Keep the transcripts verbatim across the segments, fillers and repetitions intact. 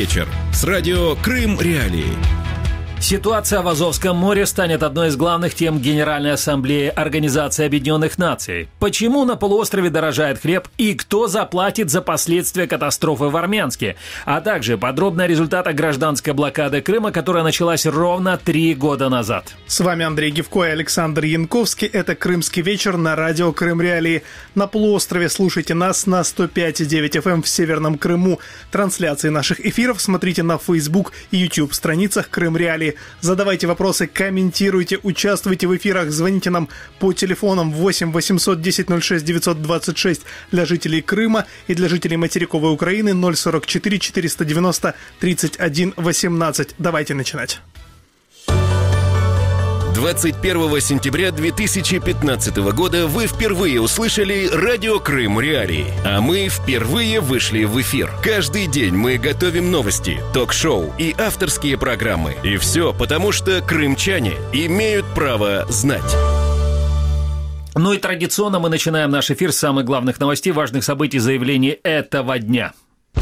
вечер с радио «Крым Реалии». Ситуация в Азовском море станет одной из главных тем Генеральной Ассамблеи Организации Объединенных Наций. Почему на полуострове дорожает хлеб и кто заплатит за последствия катастрофы в Армянске? А также подробно о результатах гражданской блокады Крыма, которая началась ровно три года назад. С вами Андрей Гевко и Александр Янковский. Это «Крымский вечер» на радио «Крым Реалии». На полуострове слушайте нас на сто пять и девять эф эм в Северном Крыму. Трансляции наших эфиров смотрите на Facebook и YouTube страницах «Крым Реалии». Задавайте вопросы, комментируйте, участвуйте в эфирах, звоните нам по телефонам восемь восемьсот десять ноль шесть девятьсот двадцать шесть для жителей Крыма и для жителей материковой Украины ноль сорок четыре четыреста девяносто тридцать один восемнадцать. Давайте начинать. двадцать первого сентября две тысячи пятнадцатого года вы впервые услышали радио «Крым Реалии», а мы впервые вышли в эфир. Каждый день мы готовим новости, ток-шоу и авторские программы. И все потому, что крымчане имеют право знать. Ну и традиционно мы начинаем наш эфир с самых главных новостей, важных событий, заявлений этого дня.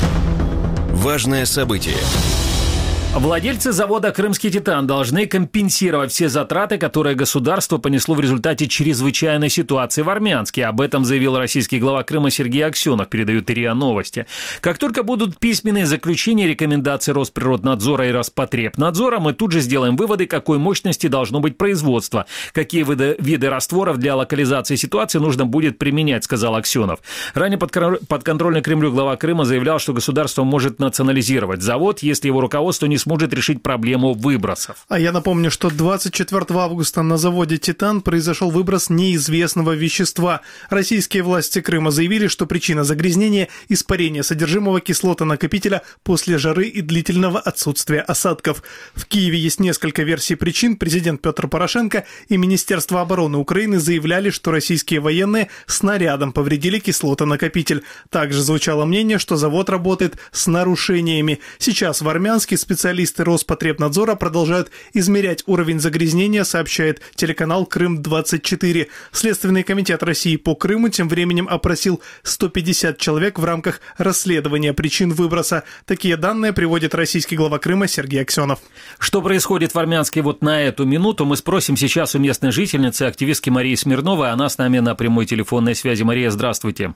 Важное событие. Владельцы завода «Крымский Титан» должны компенсировать все затраты, которые государство понесло в результате чрезвычайной ситуации в Армянске. Об этом заявил российский глава Крыма Сергей Аксенов, передают РИА Новости. Как только будут письменные заключения, рекомендации Росприроднадзора и Роспотребнадзора, мы тут же сделаем выводы, какой мощности должно быть производство, какие виды, виды растворов для локализации ситуации нужно будет применять, сказал Аксенов. Ранее подконтрольный Кремлю глава Крыма заявлял, что государство может национализировать завод, если его руководство не сможет решить проблему выбросов. А я напомню, что двадцать четвёртого августа на заводе «Титан» произошел выброс неизвестного вещества. Российские власти Крыма заявили, что причина загрязнения – испарение содержимого кислоты-накопителя после жары и длительного отсутствия осадков. В Киеве есть несколько версий причин. Президент Петр Порошенко и Министерство обороны Украины заявляли, что российские военные снарядом повредили кислотонакопитель. Также звучало мнение, что завод работает с нарушениями. Сейчас в Армянске специалисты Специалисты Роспотребнадзора продолжают измерять уровень загрязнения, сообщает телеканал Крым двадцать четыре. Следственный комитет России по Крыму тем временем опросил сто пятьдесят человек в рамках расследования причин выброса. Такие данные приводит российский глава Крыма Сергей Аксенов. Что происходит в Армянске вот на эту минуту, мы спросим сейчас у местной жительницы, активистки Марии Смирновой. Она с нами на прямой телефонной связи. Мария, здравствуйте.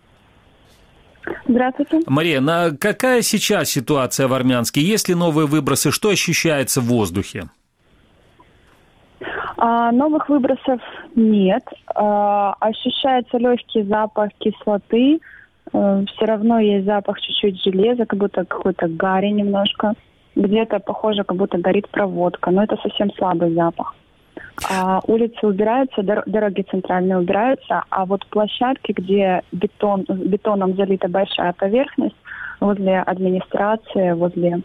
Здравствуйте. Мария, на какая сейчас ситуация в Армянске? Есть ли новые выбросы? Что ощущается в воздухе? А, новых выбросов нет. А, ощущается легкий запах кислоты. А, все равно есть запах чуть-чуть железа, как будто какой-то гари немножко. Где-то похоже, как будто горит проводка, но это совсем слабый запах. А, улицы убираются, дороги центральные убираются, а вот площадки, где бетон, бетоном залита большая поверхность, возле администрации, возле,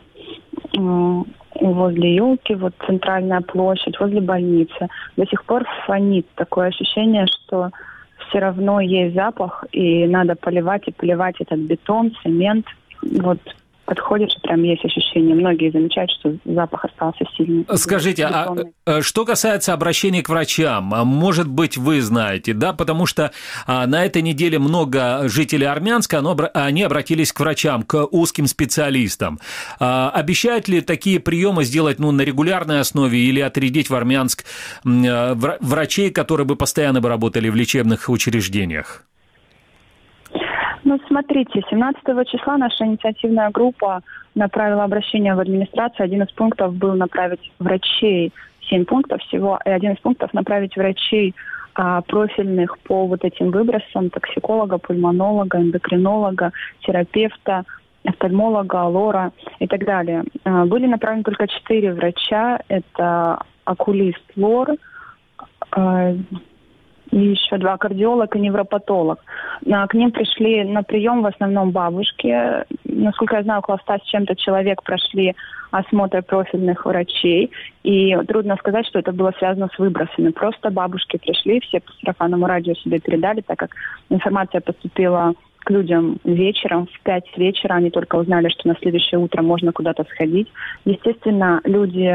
возле елки, вот центральная площадь, возле больницы, до сих пор фонит. Такое ощущение, что все равно есть запах, и надо поливать и поливать этот бетон, цемент. Вот. Подходишь, прям есть ощущение. Многие замечают, что запах остался сильный. Скажите, а что касается обращений к врачам, может быть, вы знаете, да, потому что на этой неделе много жителей Армянска, они обратились к врачам, к узким специалистам. Обещают ли такие приемы сделать, ну, на регулярной основе или отрядить в Армянск врачей, которые бы постоянно бы работали в лечебных учреждениях? Ну, смотрите, семнадцатого числа наша инициативная группа направила обращение в администрацию. Один из пунктов был направить врачей, семь пунктов всего, и один из пунктов направить врачей а, профильных по вот этим выбросам, токсиколога, пульмонолога, эндокринолога, терапевта, офтальмолога, лора и так далее. А, были направлены только четыре врача. Это окулист, лор, а, и еще два, кардиолог и невропатолог. К ним пришли на прием в основном бабушки. Насколько я знаю, около ста с чем-то человек прошли осмотр профильных врачей. И трудно сказать, что это было связано с выбросами. Просто бабушки пришли, все по сарафанному радио себе передали, так как информация поступила к людям вечером, в пять вечера. Они только узнали, что на следующее утро можно куда-то сходить. Естественно, люди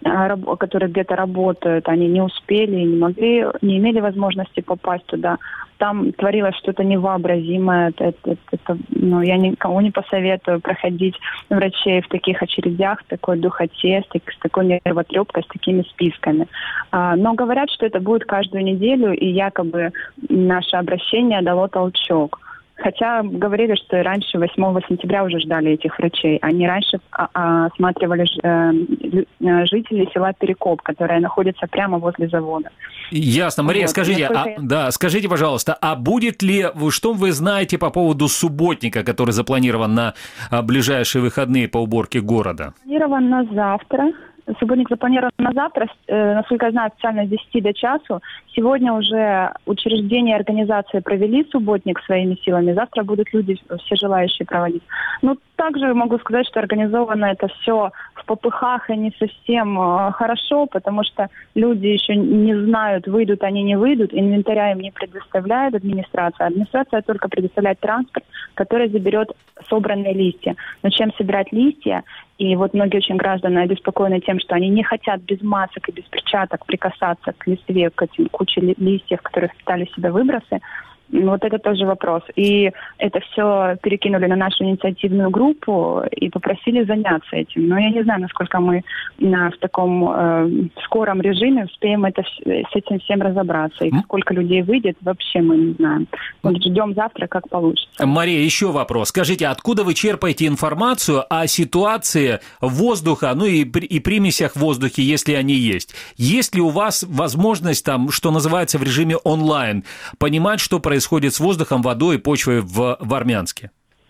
которые где-то работают, они не успели, не могли, не имели возможности попасть туда. Там творилось что-то невообразимое. Это, это, это, ну, я никому не посоветую проходить врачей в таких очередях, в такой духоте, с, с такой нервотрепкой, с такими списками. А, но говорят, что это будет каждую неделю, и якобы наше обращение дало толчок. Хотя говорили, что и раньше, восьмого сентября, уже ждали этих врачей. Они раньше осматривали жителей села Перекоп, которое находится прямо возле завода. Ясно. Мария, вот. скажите, а, я... да, скажите, пожалуйста, а будет ли, что вы знаете по поводу субботника, который запланирован на ближайшие выходные по уборке города? Запланирован на завтра. Субботник запланирован на завтра, э, насколько я знаю, официально с десяти до часу. Сегодня уже учреждения и организации провели субботник своими силами. Завтра будут люди, все желающие проводить. Ну, также могу сказать, что организовано это все в попыхах и не совсем э, хорошо, потому что люди еще не знают, выйдут они, не выйдут. Инвентаря им не предоставляет администрация. Администрация только предоставляет транспорт, который заберет собранные листья. Но чем собирать листья? И вот многие очень граждане обеспокоены тем, что они не хотят без масок и без перчаток прикасаться к листве, к этим куче листьев, которые впитали в себя выбросы. Вот это тоже вопрос. И это все перекинули на нашу инициативную группу и попросили заняться этим. Но я не знаю, насколько мы на, в таком э, скором режиме успеем это, с этим всем разобраться. И сколько людей выйдет, вообще мы не знаем. Вот ждем завтра, как получится. Мария, еще вопрос. Скажите, откуда вы черпаете информацию о ситуации воздуха, ну и, и примесях в воздухе, если они есть? Есть ли у вас возможность, там, что называется, в режиме онлайн, понимать, что происходит происходит с воздухом, водой и почвой в, в Армянске?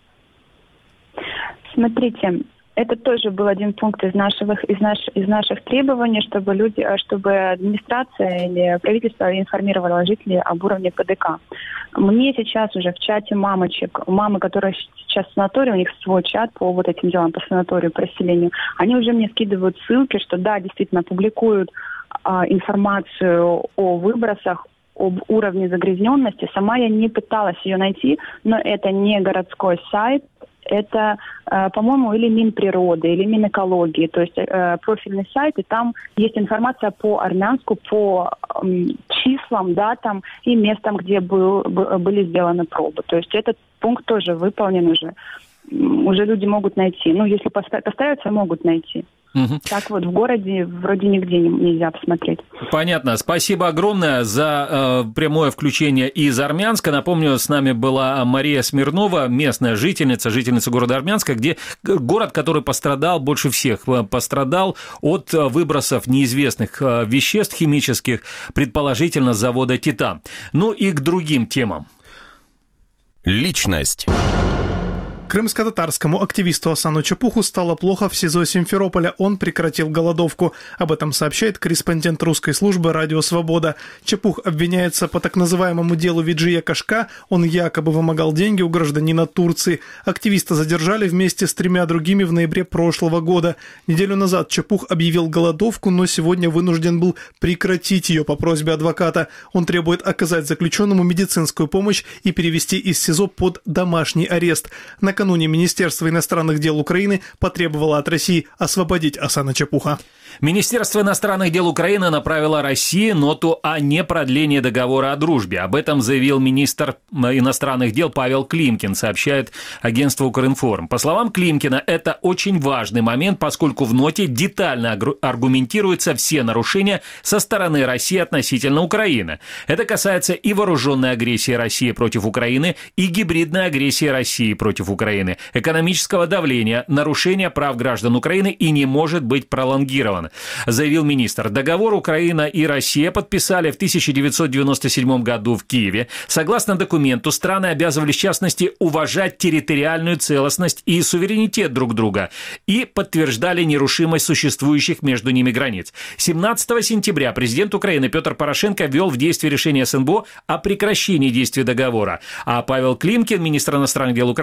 Смотрите, это тоже был один пункт из наших, из, наш, из наших требований, чтобы люди, чтобы администрация или правительство информировало жителей об уровне ПДК. Мне сейчас уже в чате мамочек, мамы, которые сейчас в санатории, у них свой чат по вот этим делам, по санаторию, по расселению, они уже мне скидывают ссылки, что да, действительно, публикуют а, информацию о выбросах, об уровне загрязненности. Сама я не пыталась ее найти, но это не городской сайт, это, э, по-моему, или Минприроды, или Минэкологии, то есть э, профильный сайт, и там есть информация по Армянску, по э, числам, датам и местам, где был, б, были сделаны пробы. То есть этот пункт тоже выполнен уже. Уже люди могут найти. Ну, если поставиться, могут найти. Угу. Так вот, в городе вроде нигде нельзя посмотреть. Понятно. Спасибо огромное за э, прямое включение из Армянска. Напомню, с нами была Мария Смирнова, местная жительница, жительница города Армянска, где город, который пострадал больше всех, пострадал от выбросов неизвестных веществ химических, предположительно с завода «Титан». Ну и к другим темам. Личность. Крымско-татарскому активисту Асану Чапуху стало плохо в СИЗО Симферополя. Он прекратил голодовку. Об этом сообщает корреспондент русской службы «Радио Свобода». Чапух обвиняется по так называемому делу Виджия Кашка. Он якобы вымогал деньги у гражданина Турции. Активиста задержали вместе с тремя другими в ноябре прошлого года. Неделю назад Чапух объявил голодовку, но сегодня вынужден был прекратить ее по просьбе адвоката. Он требует оказать заключенному медицинскую помощь и перевести из СИЗО под домашний арест. Накануне Министерство иностранных дел Украины потребовало от России освободить Асана Чапуха. Министерство иностранных дел Украины направило России ноту о непродлении договора о дружбе. Об этом заявил министр иностранных дел Павел Климкин, сообщает агентство Укринформ. По словам Климкина, это очень важный момент, поскольку в ноте детально аргументируются все нарушения со стороны России относительно Украины. Это касается и вооруженной агрессии России против Украины, и гибридной агрессии России против Украины, экономического давления, нарушения прав граждан Украины и не может быть пролонгирован, заявил министр. Договор Украина и Россия подписали в тысяча девятьсот девяносто седьмом году в Киеве. Согласно документу, страны обязывались, в частности, уважать территориальную целостность и суверенитет друг друга и подтверждали нерушимость существующих между ними границ. семнадцатого сентября президент Украины Петр Порошенко ввел в действие решение СНБО о прекращении действия договора. А Павел Климкин, министр иностранных дел Украины, сообщил,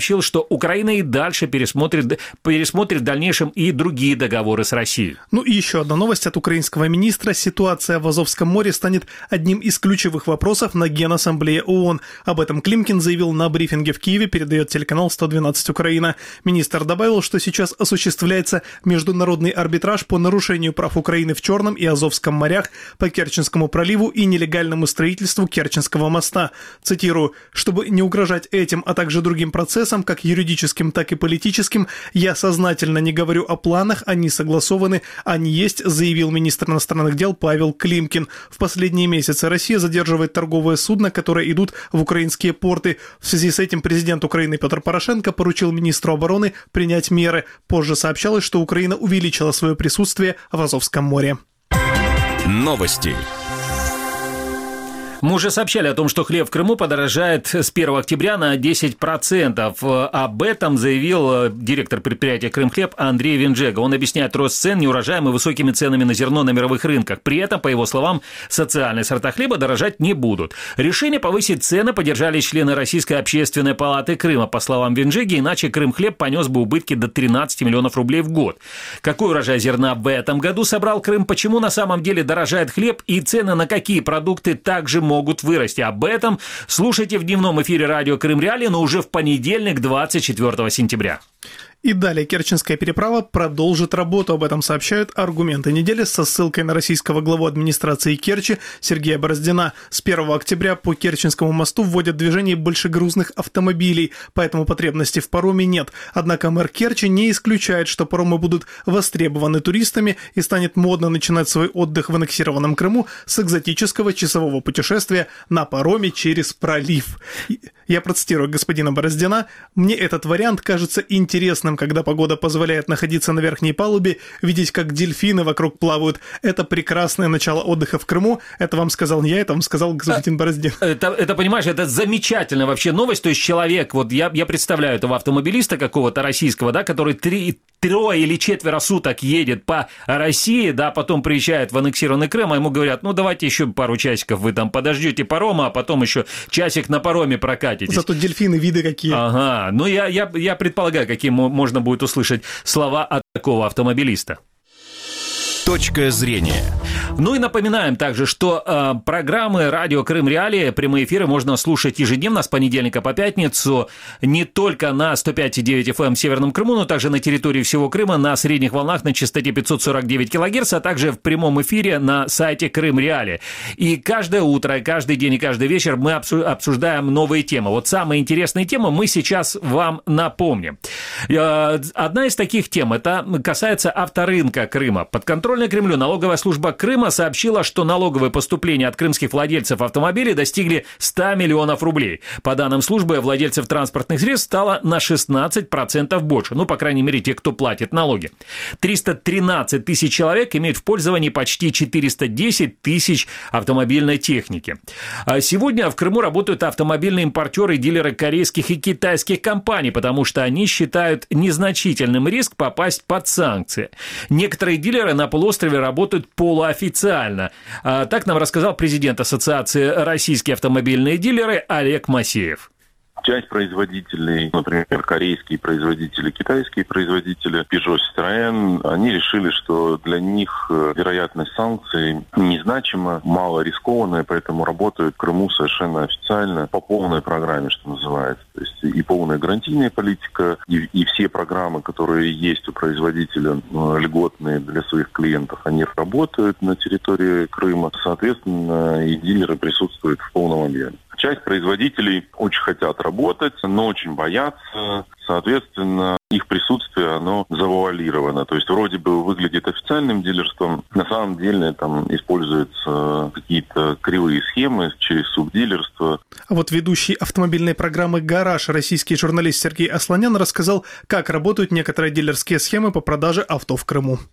сообщил, что Украина и дальше пересмотрит, пересмотрит в дальнейшем и другие договоры с Россией. Ну и еще одна новость от украинского министра. Ситуация в Азовском море станет одним из ключевых вопросов на Генассамблее ООН. Об этом Климкин заявил на брифинге в Киеве, передает телеканал сто двенадцать Украина. Министр добавил, что сейчас осуществляется международный арбитраж по нарушению прав Украины в Черном и Азовском морях, по Керченскому проливу и нелегальному строительству Керченского моста. Цитирую: «Чтобы не угрожать этим, а также другим процессам, как юридическим, так и политическим, я сознательно не говорю о планах, они согласованы, они есть», заявил министр иностранных дел Павел Климкин. В последние месяцы Россия задерживает торговые судна, которые идут в украинские порты. В связи с этим президент Украины Петр Порошенко поручил министру обороны принять меры. Позже сообщалось, что Украина увеличила свое присутствие в Азовском море. Новости. Мы уже сообщали о том, что хлеб в Крыму подорожает с первого октября на десять процентов. Об этом заявил директор предприятия «Крымхлеб» Андрей Венжега. Он объясняет рост цен неурожаем и высокими ценами на зерно на мировых рынках. При этом, по его словам, социальные сорта хлеба дорожать не будут. Решение повысить цены поддержали члены Российской общественной палаты Крыма. По словам Венжеги, иначе Крымхлеб понес бы убытки до тринадцати миллионов рублей в год. Какой урожай зерна в этом году собрал Крым? Почему на самом деле дорожает хлеб? И цены на какие продукты также могут вырасти? Об этом слушайте в дневном эфире радио Крым Реалии, но уже в понедельник, двадцать четвёртого сентября. И далее Керченская переправа продолжит работу. Об этом сообщают «Аргументы недели» со ссылкой на российского главу администрации Керчи Сергея Бороздина. С первого октября по Керченскому мосту вводят движение большегрузных автомобилей, поэтому потребности в пароме нет. Однако мэр Керчи не исключает, что паромы будут востребованы туристами и станет модно начинать свой отдых в аннексированном Крыму с экзотического часового путешествия на пароме через пролив. Я процитирую господина Бороздина: «Мне этот вариант кажется интересным, когда погода позволяет находиться на верхней палубе, видеть, как дельфины вокруг плавают. Это прекрасное начало отдыха в Крыму». Это вам сказал не я, это вам сказал господин Бороздин. Это, это, понимаешь, это замечательная вообще новость. То есть человек, вот я, я представляю этого автомобилиста какого-то российского, да, который три, трое или четверо суток едет по России, да, потом приезжает в аннексированный Крым, а ему говорят: ну, давайте еще пару часиков вы там подождете парома, а потом еще часик на пароме прокатитесь. Зато дельфины виды какие. Ага, ну я, я, я предполагаю, какие можно будет услышать слова от такого автомобилиста. Точка зрения. Ну и напоминаем также, что э, программы «Радио Крым Реалии», прямые эфиры можно слушать ежедневно с понедельника по пятницу не только на сто пять и девять эф эм в Северном Крыму, но также на территории всего Крыма на средних волнах на частоте пятьсот сорок девять килогерц, а также в прямом эфире на сайте Крым Реалии. И каждое утро, каждый день и каждый вечер мы обсуждаем новые темы. Вот самые интересные темы мы сейчас вам напомним. Одна из таких тем, это касается авторынка Крыма. Подконтрольная Кремлю налоговая служба Крыма сообщила, что налоговые поступления от крымских владельцев автомобилей достигли ста миллионов рублей. По данным службы, владельцев транспортных средств стало на шестнадцать процентов больше. Ну, по крайней мере, те, кто платит налоги. триста тринадцать тысяч человек имеют в пользовании почти четыреста десять тысяч автомобильной техники. А сегодня в Крыму работают автомобильные импортеры и дилеры корейских и китайских компаний, потому что они считают незначительным риск попасть под санкции. Некоторые дилеры на полуострове работают полуофициально. Так нам рассказал президент Ассоциации «Российские автомобильные дилеры» Олег Масеев. Часть производителей, например, корейские производители, китайские производители, Peugeot, Citroën, они решили, что для них вероятность санкций незначима, мало рискованная, поэтому работают в Крыму совершенно официально по полной программе, что называется. То есть и полная гарантийная политика, и, и все программы, которые есть у производителя, льготные для своих клиентов, они работают на территории Крыма. Соответственно, и дилеры присутствуют в полном объеме. Часть производителей очень хотят работать, но очень боятся. Соответственно, их присутствие, оно завуалировано. То есть вроде бы выглядит официальным дилерством, на самом деле там используются какие-то кривые схемы через субдилерство. А вот ведущий автомобильной программы «Гараж», российский журналист Сергей Асланян рассказал, как работают некоторые дилерские схемы по продаже авто в Крыму.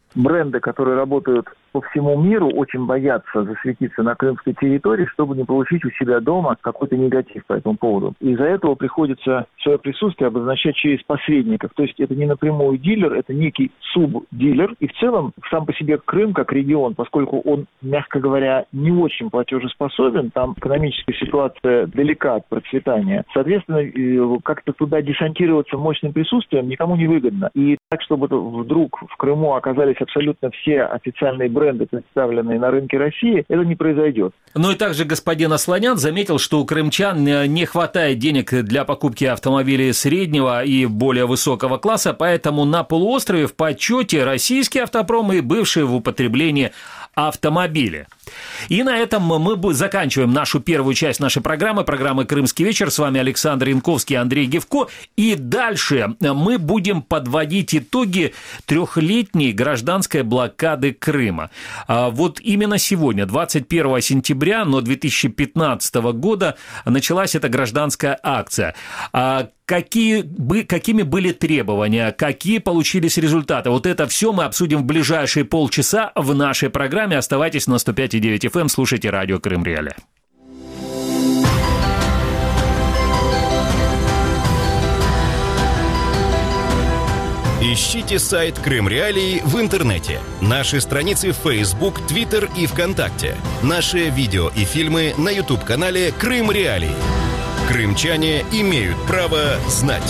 бренды, которые работают по всему миру, очень боятся засветиться на крымской территории, чтобы не получить у себя дома какой-то негатив по этому поводу. Из-за этого приходится свое присутствие обозначать через посредников. То есть это не напрямую дилер, это некий субдилер. И в целом сам по себе Крым как регион, поскольку он, мягко говоря, не очень платежеспособен, там экономическая ситуация далека от процветания. Соответственно, как-то туда десантироваться мощным присутствием никому не выгодно. И так, чтобы вдруг в Крыму оказались абсолютно все официальные бренды, представленные на рынке России, это не произойдет. Ну и также господин Асланян заметил, что у крымчан не хватает денег для покупки автомобилей среднего и более высокого класса, поэтому на полуострове в почете российские автопромы и бывшие в употреблении автомобили. И на этом мы заканчиваем нашу первую часть нашей программы, программы «Крымский вечер». С вами Александр Янковский и Андрей Гевко. И дальше мы будем подводить итоги трехлетней гражданской блокады Крыма. Вот именно сегодня, двадцать первого сентября, но две тысячи пятнадцатого года, началась эта гражданская акция. Какие, какими были требования, какие получились результаты. Вот это все мы обсудим в ближайшие полчаса в нашей программе. Оставайтесь на сто пять и девять эф эм, слушайте радио Крым Реалии. Ищите сайт Крым Реалии в интернете, наши страницы в Facebook, Twitter и ВКонтакте, наши видео и фильмы на YouTube-канале Крым Реалии. Крымчане имеют право знать.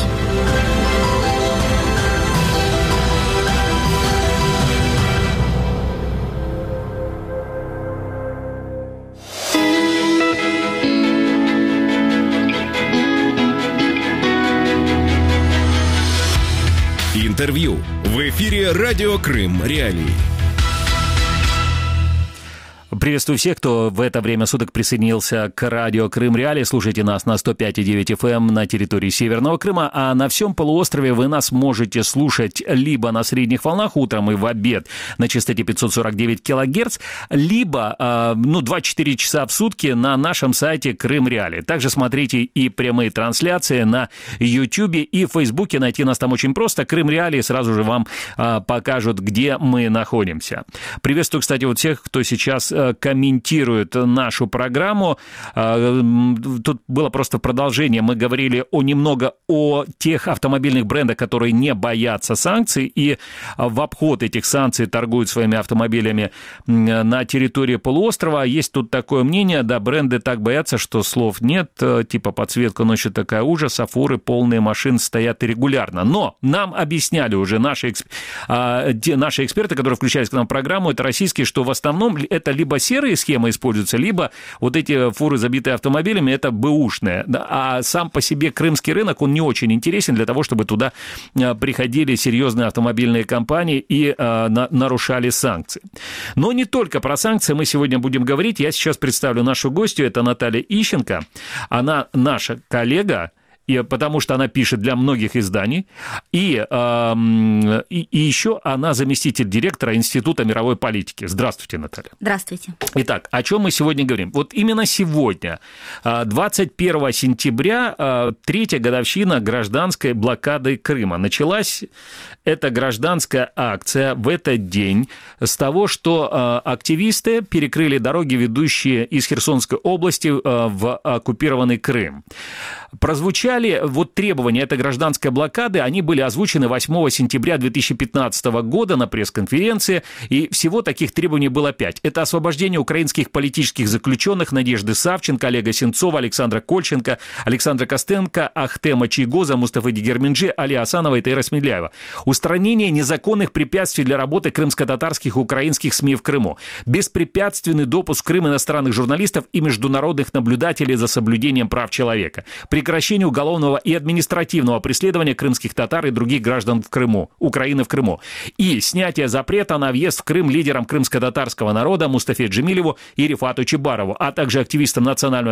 Интервью в эфире радио Крым Реалии. Приветствую всех, кто в это время суток присоединился к радио Крым Реалии. Слушайте нас на сто пять и девять эф эм на территории Северного Крыма, а на всем полуострове вы нас можете слушать либо на средних волнах утром и в обед на частоте пятьсот сорок девять килогерц, либо ну, двадцать четыре часа в сутки на нашем сайте Крым Реалии. Также смотрите и прямые трансляции на Ютьюбе и Фейсбуке. Найти нас там очень просто. Крым Реалии сразу же вам покажут, где мы находимся. Приветствую, кстати, вот всех, кто сейчас комментирует нашу программу. Тут было просто продолжение. Мы говорили о, немного о тех автомобильных брендах, которые не боятся санкций и в обход этих санкций торгуют своими автомобилями на территории полуострова. Есть тут такое мнение, да, бренды так боятся, что слов нет, типа подсветка ночью такая ужас, а фуры полные машин стоят регулярно. Но нам объясняли уже наши, эксп... наши эксперты, которые включались к нам в программу, это российские, что в основном это либо серые схемы используются, либо вот эти фуры, забитые автомобилями, это бэушные. А сам по себе крымский рынок, он не очень интересен для того, чтобы туда приходили серьезные автомобильные компании и а, нарушали санкции. Но не только про санкции мы сегодня будем говорить. Я сейчас представлю нашу гостью, это Наталья Ищенко. Она наша коллега, и потому что она пишет для многих изданий, и, э, и, и еще она заместитель директора Института мировой политики. Здравствуйте, Наталья. Здравствуйте. Итак, о чем мы сегодня говорим? Вот именно сегодня, двадцать первого сентября, третья годовщина гражданской блокады Крыма. Началась эта гражданская акция в этот день с того, что активисты перекрыли дороги, ведущие из Херсонской области в оккупированный Крым. Прозвучали вот требования этой гражданской блокады, они были озвучены восьмого сентября две тысячи пятнадцатого года на пресс-конференции, и всего таких требований было пять. Это освобождение украинских политических заключенных Надежды Савченко, Олега Сенцова, Александра Кольченко, Александра Костенко, Ахтема Чийгоза, Мустафы Дегерменджи, Али Асанова и Таира Смедляева. Устранение незаконных препятствий для работы крымско-татарских и украинских СМИ в Крыму. Беспрепятственный допуск в Крым иностранных журналистов и международных наблюдателей за соблюдением прав человека. Прекращение уголовного и административного преследования крымских татар и других граждан в Крыму, Украины в Крыму. И снятие запрета на въезд в Крым лидерам крымско-татарского народа Мустафе Джемилеву и Рифату Чебарову, а также активистам национального движения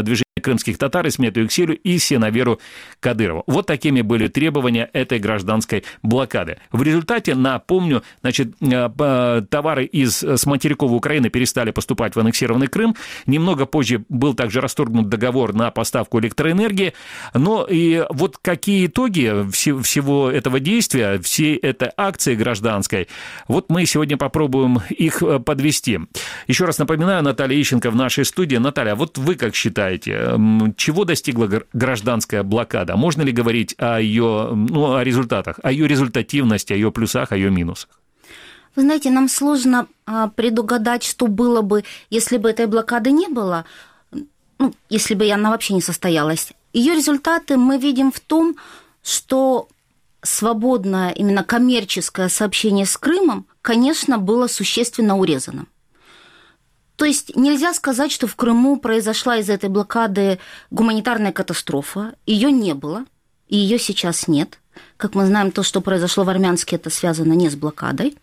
крымских татар Исмету Юкселю и Сенаверу Кадырову. Вот такими были требования этой гражданской блокады. В результате, напомню, значит, товары из, с материковой Украины перестали поступать в аннексированный Крым. Немного позже был также расторгнут договор на поставку электроэнергии. Но и вот какие итоги всего этого действия, всей этой акции гражданской, вот мы сегодня попробуем их подвести. Еще раз напоминаю, Наталья Ищенко в нашей студии. Наталья, вот вы как считаете, чего достигла гражданская блокада? Можно ли говорить о ее, ну, о результатах, о ее результативности, о ее плюсах, о ее минусах? Вы знаете, нам сложно а, предугадать, что было бы, если бы этой блокады не было, ну, если бы она вообще не состоялась. Ее результаты мы видим в том, что свободное, именно коммерческое сообщение с Крымом, конечно, было существенно урезано. То есть нельзя сказать, что в Крыму произошла из этой блокады гуманитарная катастрофа. Ее не было, и ее сейчас нет. Как мы знаем, то, что произошло в Армянске, это связано не с блокадой.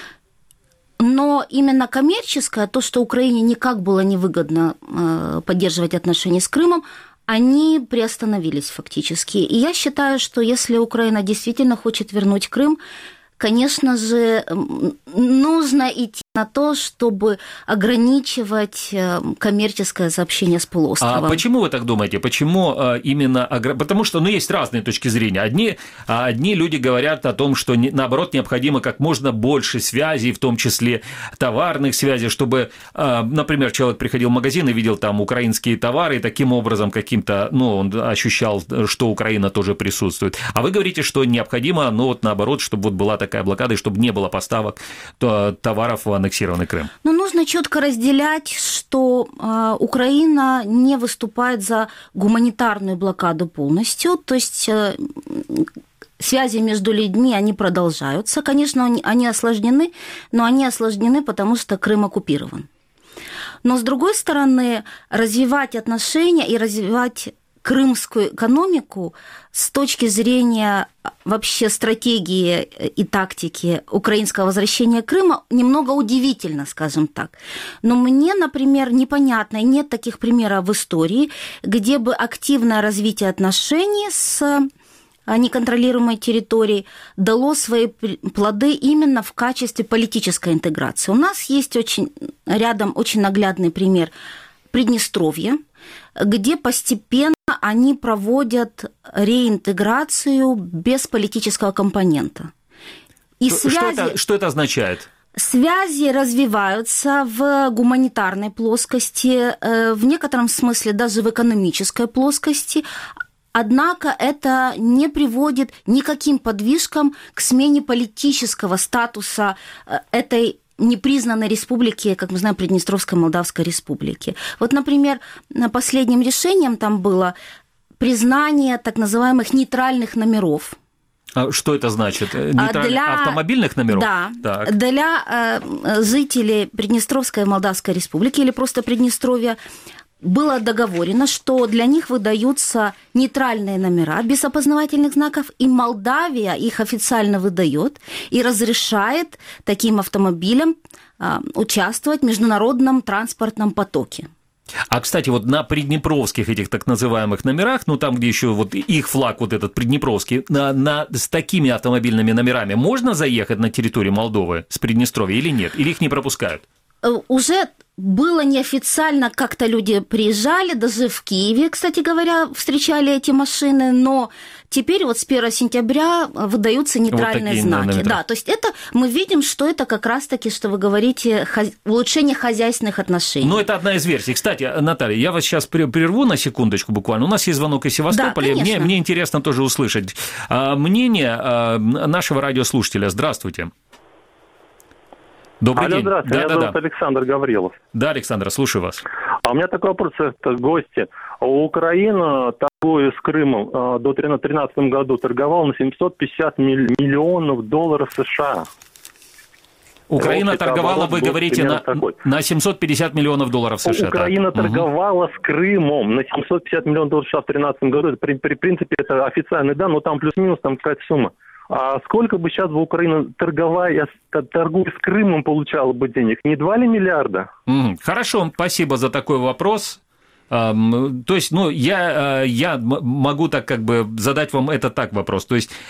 Но именно коммерческое, то, что Украине никак было невыгодно поддерживать отношения с Крымом, они приостановились фактически. И я считаю, что если Украина действительно хочет вернуть Крым, конечно же, нужно идти на то, чтобы ограничивать коммерческое сообщение с полуостровом. А почему вы так думаете? Почему именно... Потому что, ну, есть разные точки зрения. Одни, одни люди говорят о том, что, наоборот, необходимо как можно больше связей, в том числе товарных связей, чтобы, например, человек приходил в магазин и видел там украинские товары, и таким образом каким-то, ну, он ощущал, что Украина тоже присутствует. А вы говорите, что необходимо, ну, вот наоборот, чтобы вот была такая блокада, и чтобы не было поставок товаров в аннексированный Крым? Ну, нужно четко разделять, что э, Украина не выступает за гуманитарную блокаду полностью, то есть э, связи между людьми, они продолжаются. Конечно, они, они осложнены, но они осложнены, потому что Крым оккупирован. Но, с другой стороны, развивать отношения и развивать крымскую экономику с точки зрения вообще стратегии и тактики украинского возвращения Крыма немного удивительно, скажем так. Но мне, например, непонятно, и нет таких примеров в истории, где бы активное развитие отношений с неконтролируемой территорией дало свои плоды именно в качестве политической интеграции. У нас есть очень, рядом очень наглядный пример Приднестровья, где постепенно они проводят реинтеграцию без политического компонента. И что, связи, что, это, что это означает? Связи развиваются в гуманитарной плоскости, в некотором смысле даже в экономической плоскости, однако это не приводит никаким подвижкам к смене политического статуса этой непризнанной республики, как мы знаем, Приднестровской Молдавской Республики. Вот, например, последним решением там было признание так называемых нейтральных номеров. А что это значит? Нейтраль... Для... Автомобильных номеров? Да. Так. Для э, жителей Приднестровской Молдавской Республики или просто Приднестровья было договорено, что для них выдаются нейтральные номера без опознавательных знаков, и Молдавия их официально выдает и разрешает таким автомобилям участвовать в международном транспортном потоке. А, кстати, вот на приднепровских этих так называемых номерах, ну там, где еще вот их флаг вот этот приднепровский, на, на, с такими автомобильными номерами можно заехать на территорию Молдовы с Приднестровья или нет? Или их не пропускают? Уже было неофициально, как-то люди приезжали, даже в Киеве, кстати говоря, встречали эти машины, но теперь вот с первого сентября выдаются нейтральные вот знаки. Номера. Да, то есть это мы видим, что это как раз-таки, что вы говорите, улучшение хозяйственных отношений. Ну, это одна из версий. Кстати, Наталья, я вас сейчас прерву на секундочку буквально. У нас есть звонок из Севастополя. Да, мне, мне интересно тоже услышать мнение нашего радиослушателя. Здравствуйте. Добрый Алло, день. Здравствуйте, да, меня да, зовут да. Александр Гаврилов. Да, Александр, слушаю вас. А у меня такой вопрос к гости. Украина, торгуя с Крымом, до две тысячи тринадцатом году торговала на семьсот пятьдесят миллионов долларов США. Украина торговала, вы говорите, на, на семьсот пятьдесят миллионов долларов США. Украина так. торговала угу. с Крымом на семьсот пятьдесят миллионов долларов США в две тысячи тринадцатом году. Это, при, при принципе, это официальный, да, но там плюс-минус там какая-то сумма. А сколько бы сейчас бы Украина, торговая, торгуя с Крымом, получала бы денег? Не два ли миллиарда? Mm, хорошо, спасибо за такой вопрос. То есть, ну, я, я могу так как бы задать вам это так вопрос. То есть,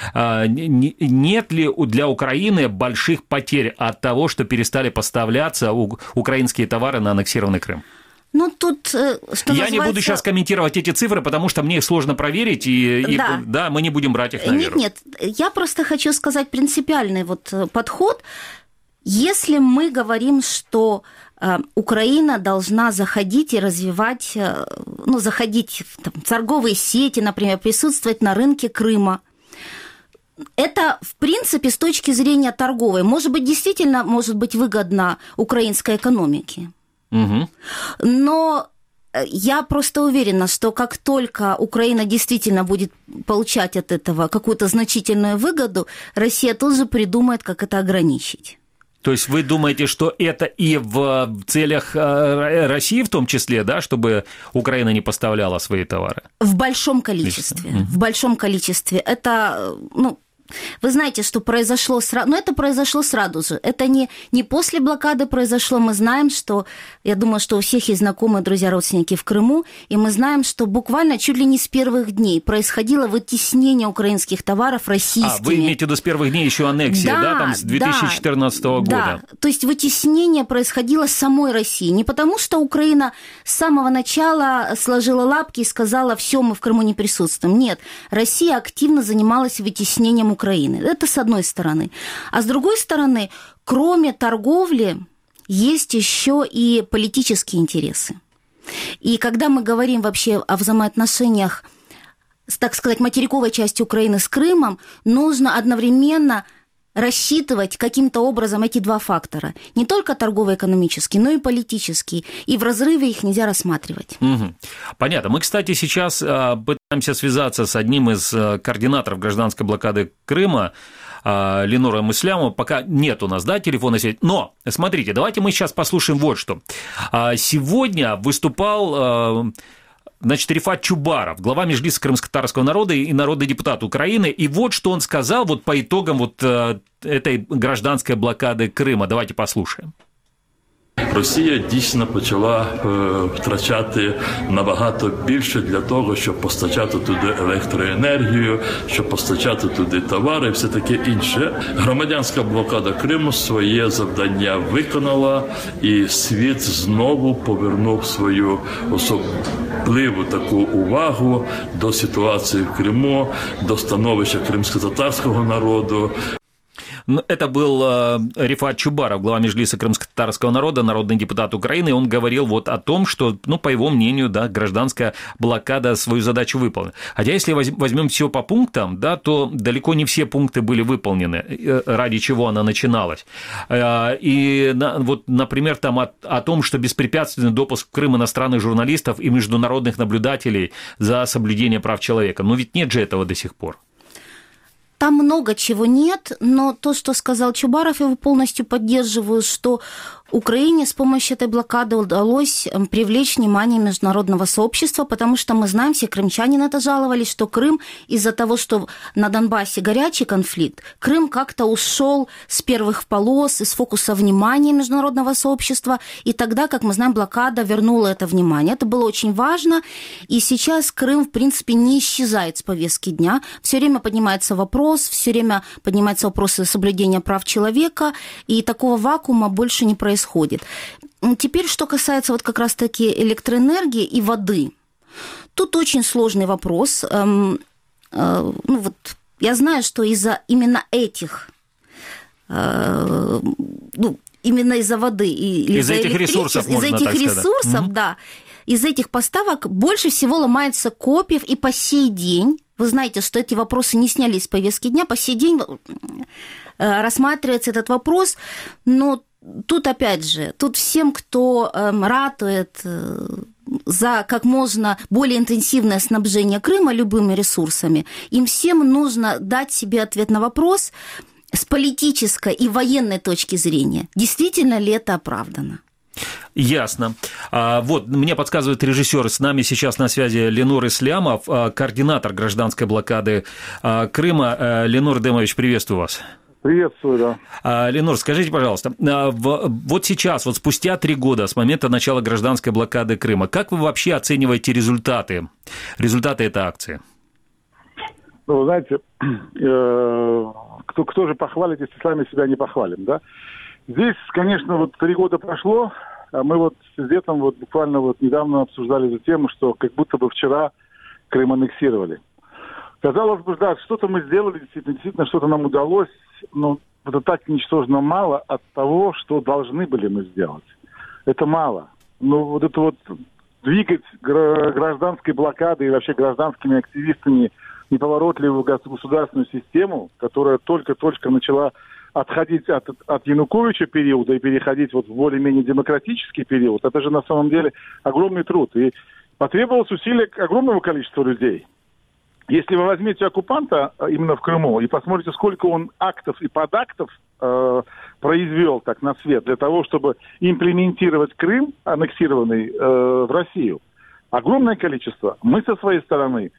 нет ли для Украины больших потерь от того, что перестали поставляться украинские товары на аннексированный Крым? Ну, тут, что Я называется... не буду сейчас комментировать эти цифры, потому что мне их сложно проверить, и, и да. да, мы не будем брать их на веру. Нет, нет, я просто хочу сказать принципиальный вот подход. Если мы говорим, что Украина должна заходить и развивать, ну, заходить в там, торговые сети, например, присутствовать на рынке Крыма. Это, в принципе, с точки зрения торговой, может быть, действительно может быть выгодно украинской экономике. Угу. Но я просто уверена, что как только Украина действительно будет получать от этого какую-то значительную выгоду, Россия тут же придумает, как это ограничить. То есть вы думаете, что это и в целях России в том числе, да, чтобы Украина не поставляла свои товары? В большом количестве. Mm-hmm. В большом количестве. Это, ну, вы знаете, что произошло сразу, но это произошло сразу же. Это не, не после блокады произошло. Мы знаем, что, я думаю, что у всех есть знакомые, друзья, родственники в Крыму, и мы знаем, что буквально чуть ли не с первых дней происходило вытеснение украинских товаров российскими. А, вы имеете в виду с первых дней еще аннексия, да, да там с две тысячи четырнадцатого да, года? Да, то есть вытеснение происходило с самой России. Не потому, что Украина с самого начала сложила лапки и сказала, все, мы в Крыму не присутствуем. Нет, Россия активно занималась вытеснением Украины. Это с одной стороны. А с другой стороны, кроме торговли, есть еще и политические интересы. И когда мы говорим вообще о взаимоотношениях, так сказать, материковой части Украины с Крымом, нужно одновременно рассчитывать каким-то образом эти два фактора. Не только торгово-экономический, но и политический. И в разрыве их нельзя рассматривать. Угу. Понятно. Мы, кстати, сейчас пытаемся связаться с одним из координаторов гражданской блокады Крыма, Ленором Ислямовым. Пока нет у нас, да, телефонной связи. Но, смотрите, давайте мы сейчас послушаем вот что. Сегодня выступал... Значит, Рифат Чубаров, глава Меджлиса крымско-татарского народа и народный депутат Украины. И вот что он сказал вот по итогам вот этой гражданской блокады Крыма. Давайте послушаем. Росія дійсно почала е, втрачати набагато більше для того, щоб постачати туди електроенергію, щоб постачати туди товари, все таке інше. Громадянська блокада Криму своє завдання виконала, і світ знову повернув свою особливу таку увагу до ситуації в Криму, до становища кримсько-татарського народу. Это был Рифат Чубаров, глава Меджлиса крымско-татарского народа, народный депутат Украины. Он говорил вот о том, что, ну, по его мнению, да, гражданская блокада свою задачу выполнила. Хотя, если возьмем все по пунктам, да, то далеко не все пункты были выполнены, ради чего она начиналась. И вот, например, там о, о том, что беспрепятственный допуск в Крым иностранных журналистов и международных наблюдателей за соблюдение прав человека. Но ведь нет же этого до сих пор. Там много чего нет, но то, что сказал Чубаров, я его полностью поддерживаю, что Украине с помощью этой блокады удалось привлечь внимание международного сообщества, потому что мы знаем, все крымчане на это жаловались, что Крым из-за того, что на Донбассе горячий конфликт, Крым как-то ушел с первых полос, из фокуса внимания международного сообщества, и тогда, как мы знаем, блокада вернула это внимание. Это было очень важно, и сейчас Крым, в принципе, не исчезает с повестки дня. Все время поднимается вопрос, все время поднимаются вопросы соблюдения прав человека, и такого вакуума больше не происходит. Происходит. Теперь, что касается вот как раз-таки электроэнергии и воды. Тут очень сложный вопрос. Эм, э, ну вот, я знаю, что из-за именно этих, э, ну, именно из-за воды и из-за этих ресурсов, из-за этих ресурсов, mm-hmm. да, из этих поставок больше всего ломается Копьев, и по сей день, вы знаете, что эти вопросы не снялись с повестки дня, по сей день э, рассматривается этот вопрос, но тут, опять же, тут всем, кто э, ратует э, за как можно более интенсивное снабжение Крыма любыми ресурсами, им всем нужно дать себе ответ на вопрос с политической и военной точки зрения, действительно ли это оправдано. Ясно. Вот, мне подсказывает режиссер, с нами сейчас на связи Ленор Ислямов, координатор гражданской блокады Крыма. Ленор Демович, приветствую вас. Приветствую, да. А, Ленур, скажите, пожалуйста, вот сейчас, вот спустя три года с момента начала гражданской блокады Крыма, как вы вообще оцениваете результаты, результаты этой акции? Ну, вы знаете, э, кто, кто же похвалит, если сами себя не похвалим, да? Здесь, конечно, вот три года прошло, а мы вот с дедом вот буквально вот недавно обсуждали эту тему, что как будто бы вчера Крым аннексировали. Казалось бы, да, что-то мы сделали, действительно, действительно что-то нам удалось, но это так ничтожно мало от того, что должны были мы сделать. Это мало. Но вот это вот двигать гражданской блокадой и вообще гражданскими активистами неповоротливую государственную систему, которая только-только начала отходить от, от Януковича периода и переходить вот в более-менее демократический период, это же на самом деле огромный труд. И потребовалось усилия огромного количества людей. Если вы возьмете оккупанта именно в Крыму и посмотрите, сколько он актов и подактов э, произвел так на свет для того, чтобы имплементировать Крым, аннексированный, э, в Россию, огромное количество. Мы со своей стороны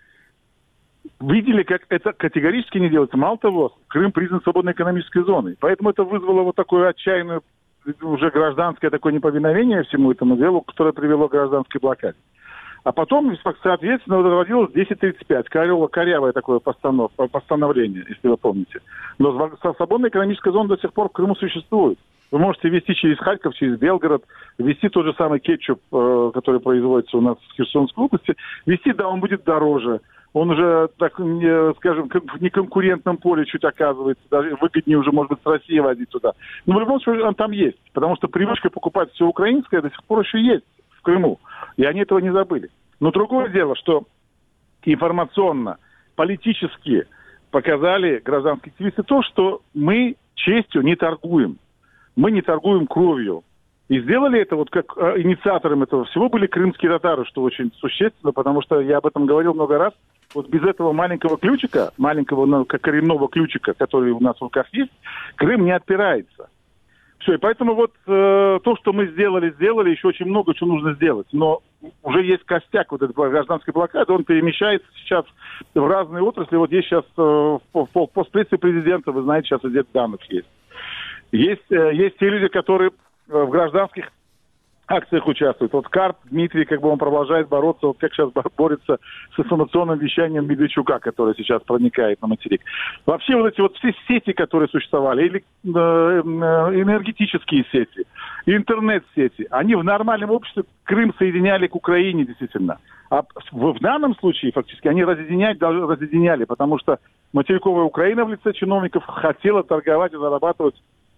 видели, как это категорически не делается. Мало того, Крым признан свободной экономической зоной. Поэтому это вызвало вот такое отчаянное, уже гражданское такое неповиновение всему этому делу, которое привело к гражданской блокаде. А потом, соответственно, родилось десять тридцать пять, корявое такое постанов, постановление, если вы помните. Но свободная экономическая зона до сих пор в Крыму существует. Вы можете везти через Харьков, через Белгород, везти тот же самый кетчуп, который производится у нас в Херсонской области. Везти, да, он будет дороже. Он уже, так, скажем, в неконкурентном поле чуть оказывается, даже выгоднее уже, может быть, с России возить туда. Но в любом случае он там есть, потому что привычка покупать все украинское до сих пор еще есть в Крыму. И они этого не забыли. Но другое дело, что информационно, политически показали гражданские активисты то, что мы честью не торгуем. Мы не торгуем кровью. И сделали это, вот как инициатором этого всего были крымские татары, что очень существенно, потому что я об этом говорил много раз. Вот без этого маленького ключика, маленького коренного ключика, который у нас в руках есть, Крым не отпирается. Все, и поэтому вот э, то, что мы сделали, сделали, еще очень много чего нужно сделать. Но уже есть костяк вот этой гражданской блокады, он перемещается сейчас в разные отрасли. Вот есть сейчас э, в, в постпредстве президента, вы знаете, сейчас идет данных есть. Есть, э, есть те люди, которые э, в гражданских акциях участвуют. Вот Карп Дмитрий, как бы он продолжает бороться, вот как сейчас борется с информационным вещанием Медведчука, который сейчас проникает на материк. Вообще вот эти вот все сети, которые существовали, или э, энергетические сети, интернет-сети, они в нормальном обществе Крым соединяли к Украине действительно. А в, в данном случае фактически они разъединяли, даже разъединяли, потому что материковая Украина в лице чиновников хотела торговать и зарабатывать,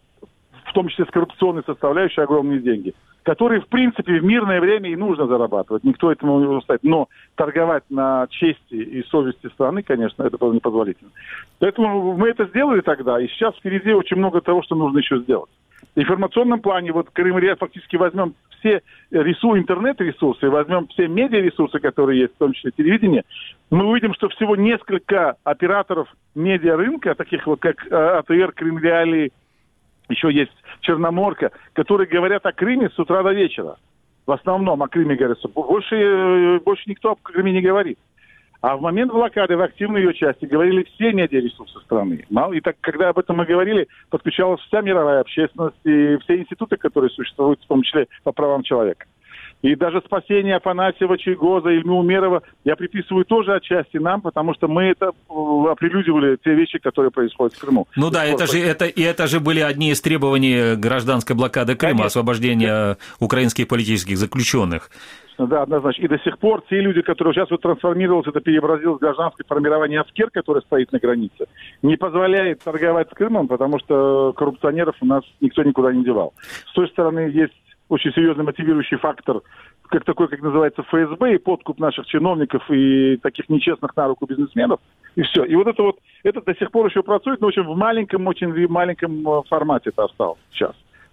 в том числе с коррупционной составляющей, огромные деньги, которые, в принципе, в мирное время и нужно зарабатывать. Никто этому не устает. Но торговать на чести и совести страны, конечно, это было непозволительно. Поэтому мы это сделали тогда, и сейчас впереди очень много того, что нужно еще сделать. В информационном плане, вот Крым фактически возьмем все ресурсы, интернет-ресурсы, возьмем все медиаресурсы, которые есть, в том числе телевидение, мы увидим, что всего несколько операторов медиарынка, таких вот как АТР, Крым Реалии, еще есть Черноморка, которые говорят о Крыме с утра до вечера. В основном о Крыме говорят. Больше, больше никто о Крыме не говорит. А в момент блокады, в активной ее части, говорили все медиаресурсы страны. И так, когда об этом мы говорили, подключалась вся мировая общественность и все институты, которые существуют, в том числе по правам человека. И даже спасение Афанасьева, Чайгоза, Ильмы Умерова я приписываю тоже отчасти нам, потому что мы это опрелюдивали, те вещи, которые происходят в Крыму. Ну да, это же, это, и это же были одни из требований гражданской блокады Крыма, конечно, освобождения украинских политических заключенных. Да, однозначно. И до сих пор те люди, которые сейчас вот трансформировалось, это преобразилось в гражданское формирование Аскер, которое стоит на границе, не позволяет торговать с Крымом, потому что коррупционеров у нас никто никуда не девал. С той стороны есть очень серьезный мотивирующий фактор, как такой, как называется, эф эс бэ, и подкуп наших чиновников и таких нечестных на руку бизнесменов, и все. И вот это вот, это до сих пор еще працует, но очень в маленьком, очень в маленьком формате это осталось сейчас.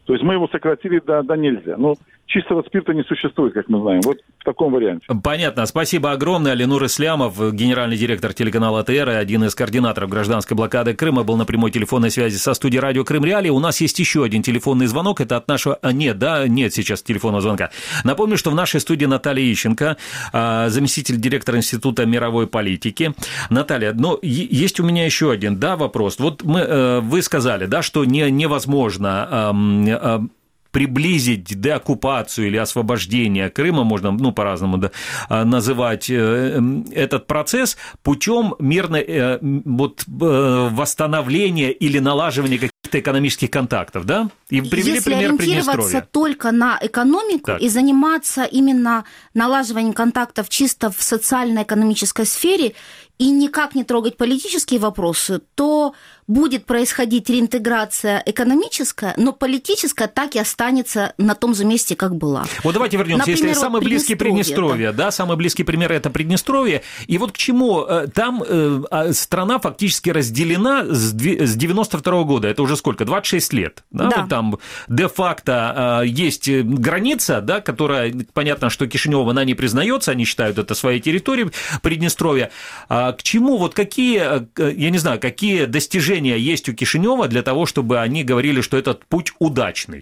То есть мы его сократили до, до нельзя. Но чистого спирта не существует, как мы знаем. Вот в таком варианте. Понятно. Спасибо огромное. Ленур Ислямов, генеральный директор телеканала ТР и один из координаторов гражданской блокады Крыма, был на прямой телефонной связи со студией радио Крым Реалии. У нас есть еще один телефонный звонок. Это от нашего... А, нет, да, нет сейчас телефонного звонка. Напомню, что в нашей студии Наталья Ищенко, заместитель директора Института мировой политики. Наталья, но есть у меня еще один, да, вопрос. Вот мы, вы сказали, да, что не, невозможно приблизить деоккупацию или освобождение Крыма, можно, ну, по-разному, да, называть этот процесс путем мирной вот, восстановления или налаживания каких-то экономических контактов, да? И привели Если пример ориентироваться Приднестровья. Только на экономику так. и заниматься именно налаживанием контактов чисто в социально-экономической сфере и никак не трогать политические вопросы, то будет происходить реинтеграция экономическая, но политическая так и останется на том же месте, как была. Вот давайте вернемся. Например, Если самый близкий Приднестровье, да, самый близкий пример – это Приднестровье, и вот к чему там страна фактически разделена с девяносто второго года, это уже сколько, двадцать шесть лет, да, да. Вот там де-факто есть граница, да, которая, понятно, что Кишинёв, она не признается, они считают это своей территорией Приднестровья. К чему, вот какие, я не знаю, какие достижения есть у Кишинёва для того, чтобы они говорили, что этот путь удачный?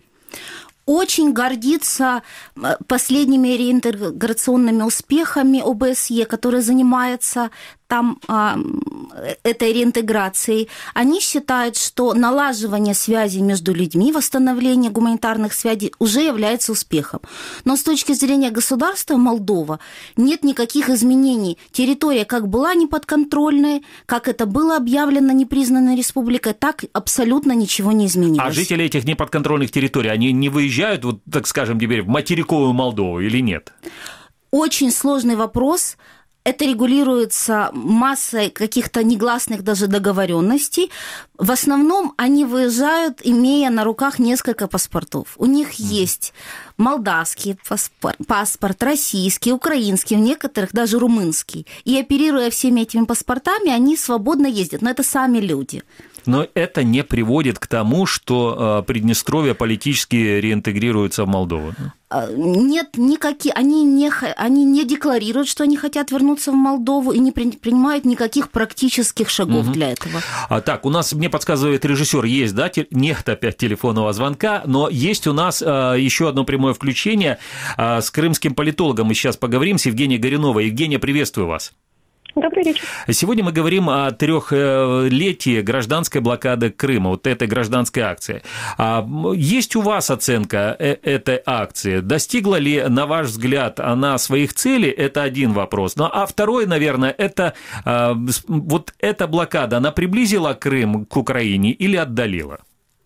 Очень гордится последними реинтеграционными успехами о бэ эс е, который занимается там а, этой реинтеграцией. Они считают, что налаживание связей между людьми, восстановление гуманитарных связей уже является успехом. Но с точки зрения государства Молдова нет никаких изменений. Территория как была неподконтрольной, как это было объявлено непризнанной республикой, так абсолютно ничего не изменилось. А жители этих неподконтрольных территорий, они не выезжают, вот, так скажем, теперь в материковую Молдову или нет? Очень сложный вопрос. Это регулируется массой каких-то негласных даже договоренностей. В основном они выезжают, имея на руках несколько паспортов. У них есть молдавский паспорт, паспорт, российский, украинский, у некоторых даже румынский. И оперируя всеми этими паспортами, они свободно ездят. Но это сами люди. Но это не приводит к тому, что Приднестровье политически реинтегрируется в Молдову. Нет, никакие, они не, они не декларируют, что они хотят вернуться в Молдову и не принимают никаких практических шагов угу. для этого. А, так, у нас, мне подсказывает режиссер, есть, да, те, нет опять телефонного звонка, но есть у нас а, еще одно прямое включение а, с крымским политологом. Мы сейчас поговорим с Евгенией Горюновой. Евгения, приветствую вас. Добрый вечер. Сегодня мы говорим о трехлетии гражданской блокады Крыма, вот этой гражданской акции. Есть у вас оценка этой акции? Достигла ли, на ваш взгляд, она своих целей? Это один вопрос. Ну, а второй, наверное, это вот эта блокада, она приблизила Крым к Украине или отдалила?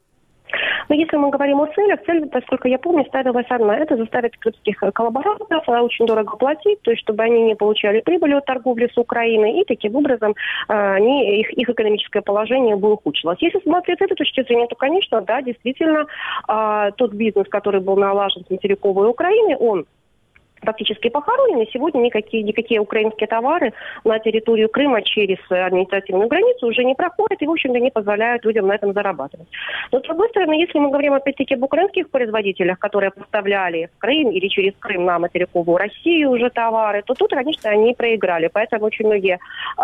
Но если мы говорим о целях, цель, насколько я помню, ставилась одна. Это заставить крымских коллаборантов очень дорого платить, то есть чтобы они не получали прибыли от торговли с Украиной, и таким образом они, их, их экономическое положение бы ухудшилось. Если смотреть с этой точки зрения, то, конечно, да, действительно, тот бизнес, который был налажен с материковой Украины, он фактически похоронены. Сегодня никакие, никакие украинские товары на территорию Крыма через административную границу уже не проходят и, в общем-то, не позволяют людям на этом зарабатывать. Но, с другой стороны, если мы говорим, опять-таки, об украинских производителях, которые поставляли в Крым или через Крым на материковую Россию уже товары, то тут, конечно, они проиграли. Поэтому очень многие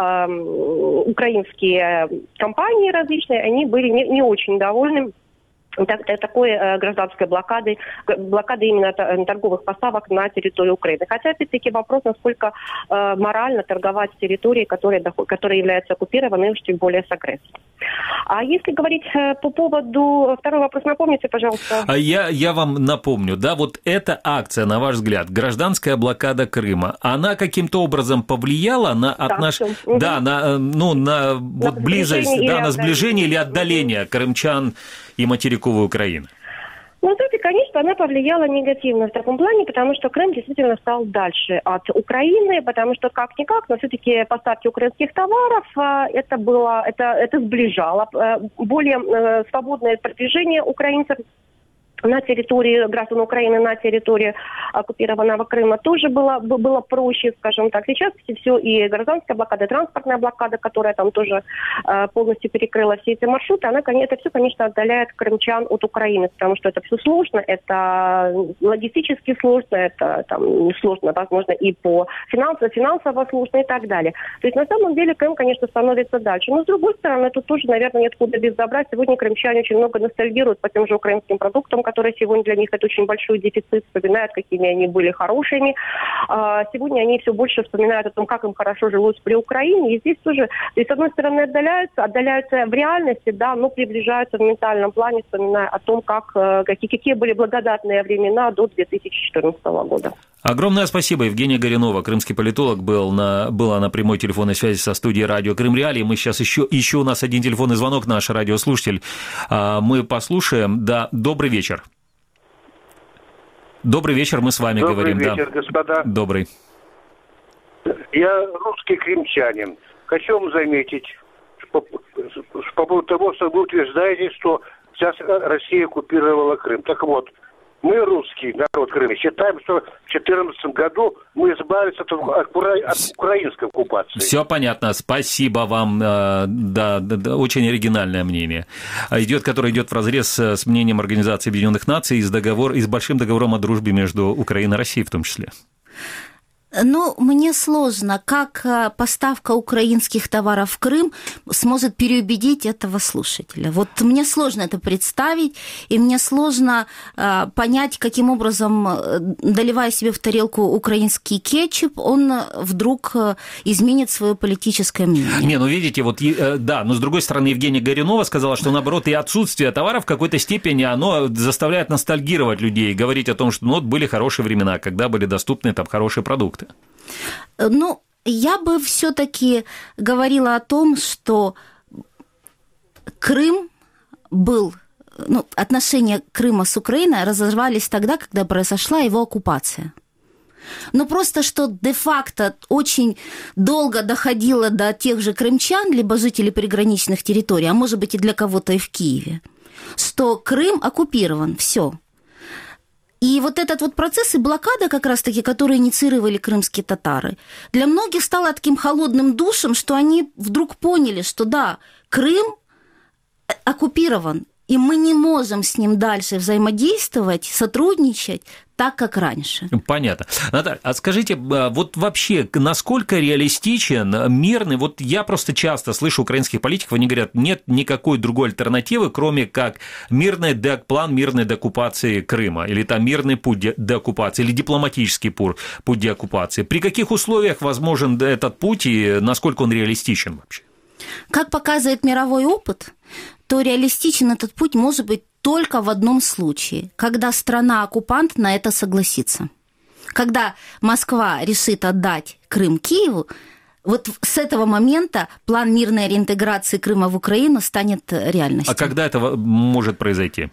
э, украинские компании различные, они были не, не очень довольны такой э, гражданской блокады, блокады именно торговых поставок на территорию Украины. Хотя, опять-таки, вопрос, насколько э, морально торговать с территорией, которая, которая является оккупированной, уж тем более с агрессором. А если говорить э, по поводу... Второй вопрос, напомните, пожалуйста. Я, я вам напомню, да, вот эта акция, на ваш взгляд, гражданская блокада Крыма, она каким-то образом повлияла на отношения... Да, на, ну, на, на вот близость, да, на сближение или отдаление угу. крымчан и материковой Украины? Ну, знаете, конечно, она повлияла негативно в таком плане, потому что Крым действительно стал дальше от Украины, потому что как-никак, но все-таки поставки украинских товаров, это было, это, это сближало более свободное продвижение украинцев на территории граждан Украины, на территории оккупированного Крыма тоже было, было проще, скажем так. Сейчас все и гражданская блокада, и транспортная блокада, которая там тоже э, полностью перекрыла все эти маршруты, она, это все, конечно, отдаляет крымчан от Украины, потому что это все сложно, это логистически сложно, это там, сложно, возможно, и по финансово, финансово сложно и так далее. То есть, на самом деле, Крым, конечно, становится дальше. Но, с другой стороны, тут тоже, наверное, нет куда без добра. Сегодня крымчане очень много ностальгируют по тем же украинским продуктам, которые сегодня для них это очень большой дефицит, вспоминают, какими они были хорошими. Сегодня они все больше вспоминают о том, как им хорошо жилось при Украине. И здесь тоже, то есть, с одной стороны, отдаляются, отдаляются в реальности, да, но приближаются в ментальном плане, вспоминая о том, как, какие, какие были благодатные времена до две тысячи четырнадцатого года. Огромное спасибо. Евгения Горюнова, крымский политолог, был на, была на прямой телефонной связи со студией радио Крым Реалии. Мы сейчас еще, еще у нас один телефонный звонок, наш радиослушатель. Мы послушаем. Да, добрый вечер. Добрый вечер, мы с вами Добрый говорим. Добрый вечер, да. господа. Добрый. Я русский крымчанин. Хочу вам заметить по, по поводу того, что вы утверждаете, что сейчас Россия оккупировала Крым. Так вот, мы, русский народ Крыма, считаем, что в две тысячи четырнадцатом году мы избавились от, от, от украинской оккупации. Все понятно, спасибо вам, да, да, да, очень оригинальное мнение, идет, которое идет вразрез с мнением Организации Объединенных Наций и с, договор, и с большим договором о дружбе между Украиной и Россией в том числе. Ну, мне сложно, как поставка украинских товаров в Крым сможет переубедить этого слушателя. Вот мне сложно это представить, и мне сложно э, понять, каким образом, доливая себе в тарелку украинский кетчуп, он вдруг изменит свое политическое мнение. Не, ну видите, вот, э, да, но с другой стороны, Евгения Горюнова сказала, что наоборот и отсутствие товаров в какой-то степени, оно заставляет ностальгировать людей, говорить о том, что ну, вот были хорошие времена, когда были доступны там хорошие продукты. Ну, я бы все-таки говорила о том, что Крым был, ну, отношения Крыма с Украиной разорвались тогда, когда произошла его оккупация. Но просто что де-факто очень долго доходило до тех же крымчан, либо жителей приграничных территорий, а может быть и для кого-то и в Киеве, что Крым оккупирован, все. И вот этот вот процесс и блокада, как раз-таки, которые инициировали крымские татары, для многих стало таким холодным душем, что они вдруг поняли, что да, Крым оккупирован, и мы не можем с ним дальше взаимодействовать, сотрудничать так, как раньше. Понятно. Наталья, а скажите, вот вообще, насколько реалистичен мирный, вот я просто часто слышу украинских политиков, они говорят, нет никакой другой альтернативы, кроме как мирный де, план мирной деоккупации Крыма, или там мирный путь деоккупации, или дипломатический путь деоккупации. При каких условиях возможен этот путь и насколько он реалистичен вообще? Как показывает мировой опыт, то реалистичен этот путь может быть только в одном случае, когда страна-оккупант на это согласится. Когда Москва решит отдать Крым Киеву, вот с этого момента план мирной реинтеграции Крыма в Украину станет реальностью. А когда это может произойти?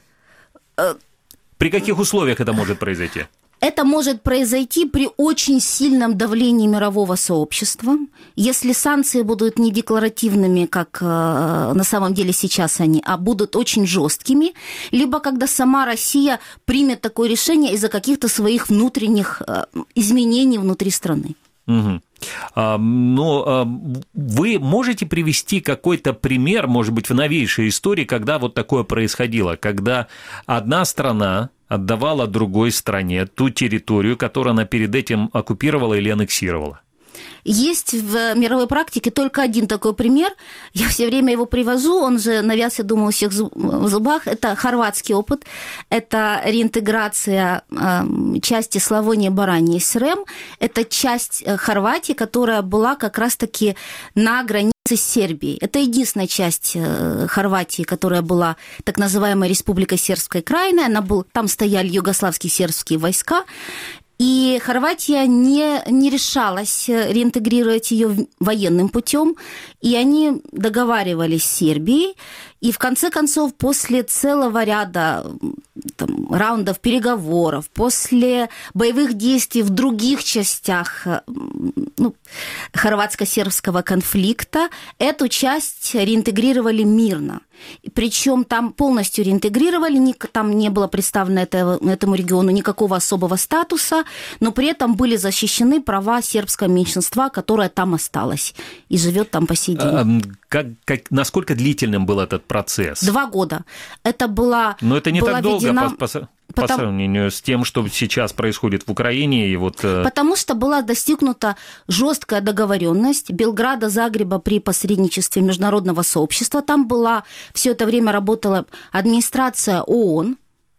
При каких условиях это может произойти? Это может произойти при очень сильном давлении мирового сообщества, если санкции будут не декларативными, как на самом деле сейчас они, а будут очень жесткими, либо когда сама Россия примет такое решение из-за каких-то своих внутренних изменений внутри страны. Угу. А, но а, вы можете привести какой-то пример, может быть, в новейшей истории, когда вот такое происходило, когда одна страна отдавала другой стране ту территорию, которую она перед этим оккупировала или аннексировала? Есть в мировой практике только один такой пример. Я все время его привожу, он же навяз, я думаю, у всех в зубах. Это хорватский опыт, это реинтеграция части Славонии, Барании, СРЭМ. Это часть Хорватии, которая была как раз-таки на границе с Сербией. Это единственная часть Хорватии, которая была так называемой Республикой Сербской Краиной. Она был, там стояли югославские сербские войска. И Хорватия не, не решалась реинтегрировать ее военным путем, и они договаривались с Сербией, И в конце концов, после целого ряда там, раундов переговоров, после боевых действий в других частях ну, хорватско-сербского конфликта, эту часть реинтегрировали мирно. Причем там полностью реинтегрировали, там не было представлено этого, этому региону никакого особого статуса, но при этом были защищены права сербского меньшинства, которое там осталось и живет там по сей день. А, как, как, насколько длительным был этот процесс? Два года. Это была Но это не была так долго введена... по, по, Потому... по сравнению с тем, что сейчас происходит в Украине. И вот... Потому что была достигнута жесткая договоренность Белграда, Загреба при посредничестве международного сообщества. Там была, все это время работала администрация ООН,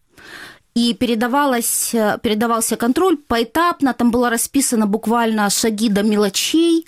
и передавалось, передавался контроль поэтапно, там было расписано буквально шаги до мелочей.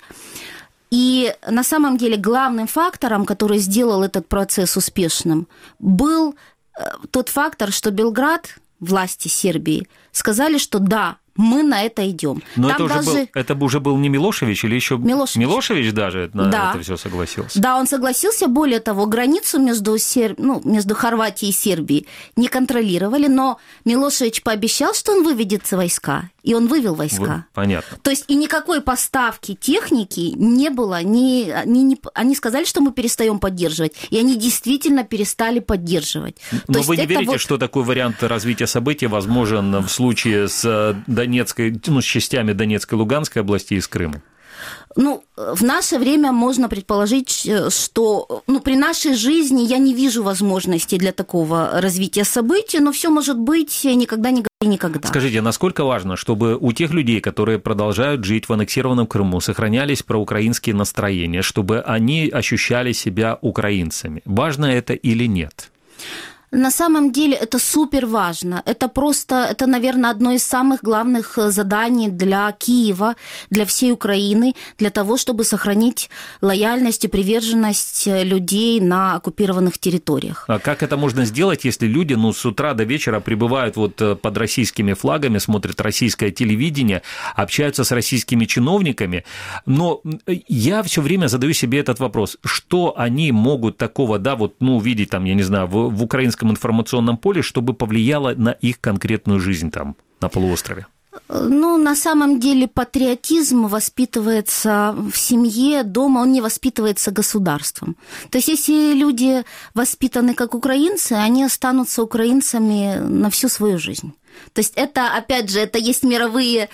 И на самом деле главным фактором, который сделал этот процесс успешным, был тот фактор, что Белград, власти Сербии, сказали, что да, мы на это идем. Но это уже, даже... был, это уже был не Милошевич или еще Милошевич, Милошевич даже на да. это все согласился? Да, он согласился. Более того, границу между, Серб... ну, между Хорватией и Сербией не контролировали, но Милошевич пообещал, что он выведет войска, и он вывел войска. Понятно. То есть и никакой поставки техники не было. Ни... Они, не... они сказали, что мы перестаем поддерживать, и они действительно перестали поддерживать. Но вы не верите, вот... что такой вариант развития событий возможен в случае с Донецкой, ну, с частями Донецкой и Луганской областей и с Крымом? Ну, в наше время можно предположить, что ну, при нашей жизни я не вижу возможности для такого развития событий, но все может быть, никогда не говори никогда. Скажите, насколько важно, чтобы у тех людей, которые продолжают жить в аннексированном Крыму, сохранялись проукраинские настроения, чтобы они ощущали себя украинцами? Важно это или нет? На самом деле это супер важно. Это просто, это, наверное, одно из самых главных заданий для Киева, для всей Украины, для того, чтобы сохранить лояльность и приверженность людей на оккупированных территориях. А как это можно сделать, если люди ну, с утра до вечера пребывают вот под российскими флагами, смотрят российское телевидение, общаются с российскими чиновниками? Но я все время задаю себе этот вопрос. Что они могут такого, да, вот, ну, увидеть там, я не знаю, в, в украинском информационном поле, чтобы повлияло на их конкретную жизнь там, на полуострове? Ну, на самом деле патриотизм воспитывается в семье, дома, он не воспитывается государством. То есть если люди воспитаны как украинцы, они останутся украинцами на всю свою жизнь. То есть это, опять же, это есть мировые,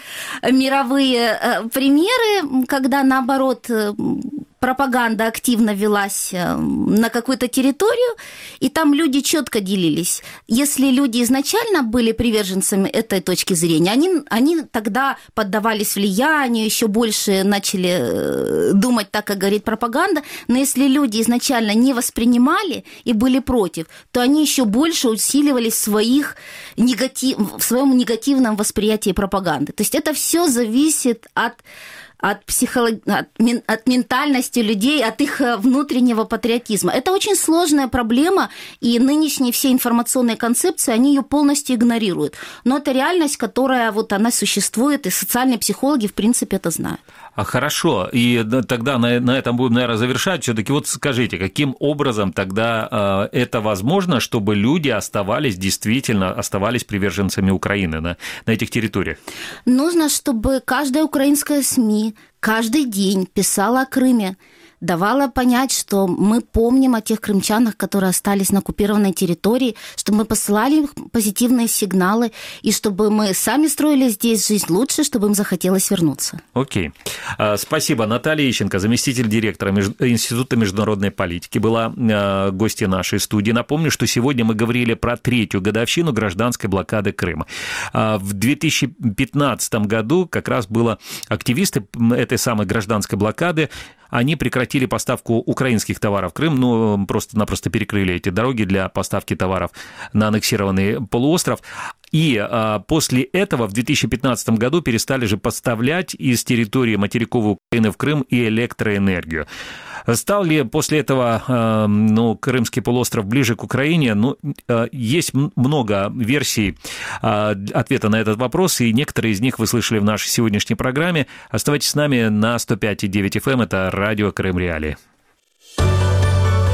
мировые примеры, когда, наоборот, пропаганда активно велась на какую-то территорию, и там люди четко делились. Если люди изначально были приверженцами этой точки зрения, они, они тогда поддавались влиянию, еще больше начали думать так, как говорит пропаганда, но если люди изначально не воспринимали и были против, то они еще больше усиливались в, своих негатив, в своем негативном восприятии пропаганды. То есть это все зависит от От, психолог... от, мен... от ментальности людей, от их внутреннего патриотизма. Это очень сложная проблема, и нынешние все информационные концепции, они ее полностью игнорируют. Но это реальность, которая вот она существует, и социальные психологи, в принципе, это знают. А хорошо, и тогда на, на этом будем, наверное, завершать. Все-таки вот скажите, каким образом тогда э, это возможно, чтобы люди оставались, действительно оставались приверженцами Украины на, на этих территориях? Нужно, чтобы каждая украинская СМИ каждый день писала о Крыме, давала понять, что мы помним о тех крымчанах, которые остались на оккупированной территории, чтобы мы посылали им позитивные сигналы, и чтобы мы сами строили здесь жизнь лучше, чтобы им захотелось вернуться. Окей. Спасибо. Наталья Ищенко, заместитель директора Института международной политики, была гостьей нашей студии. Напомню, что сегодня мы говорили про третью годовщину гражданской блокады Крыма. В две тысячи пятнадцатом году как раз было активисты этой самой гражданской блокады, они прекратили поставку украинских товаров в Крым, ну, просто-напросто перекрыли эти дороги для поставки товаров на аннексированный полуостров. И а, после этого в две тысячи пятнадцатом году перестали же поставлять из территории материковой Украины в Крым и электроэнергию. Стал ли после этого а, ну, Крымский полуостров ближе к Украине? Ну, а, есть много версий а, ответа на этот вопрос, и некоторые из них вы слышали в нашей сегодняшней программе. Оставайтесь с нами на сто пять и девять эф эм, это радио Крым Реалии.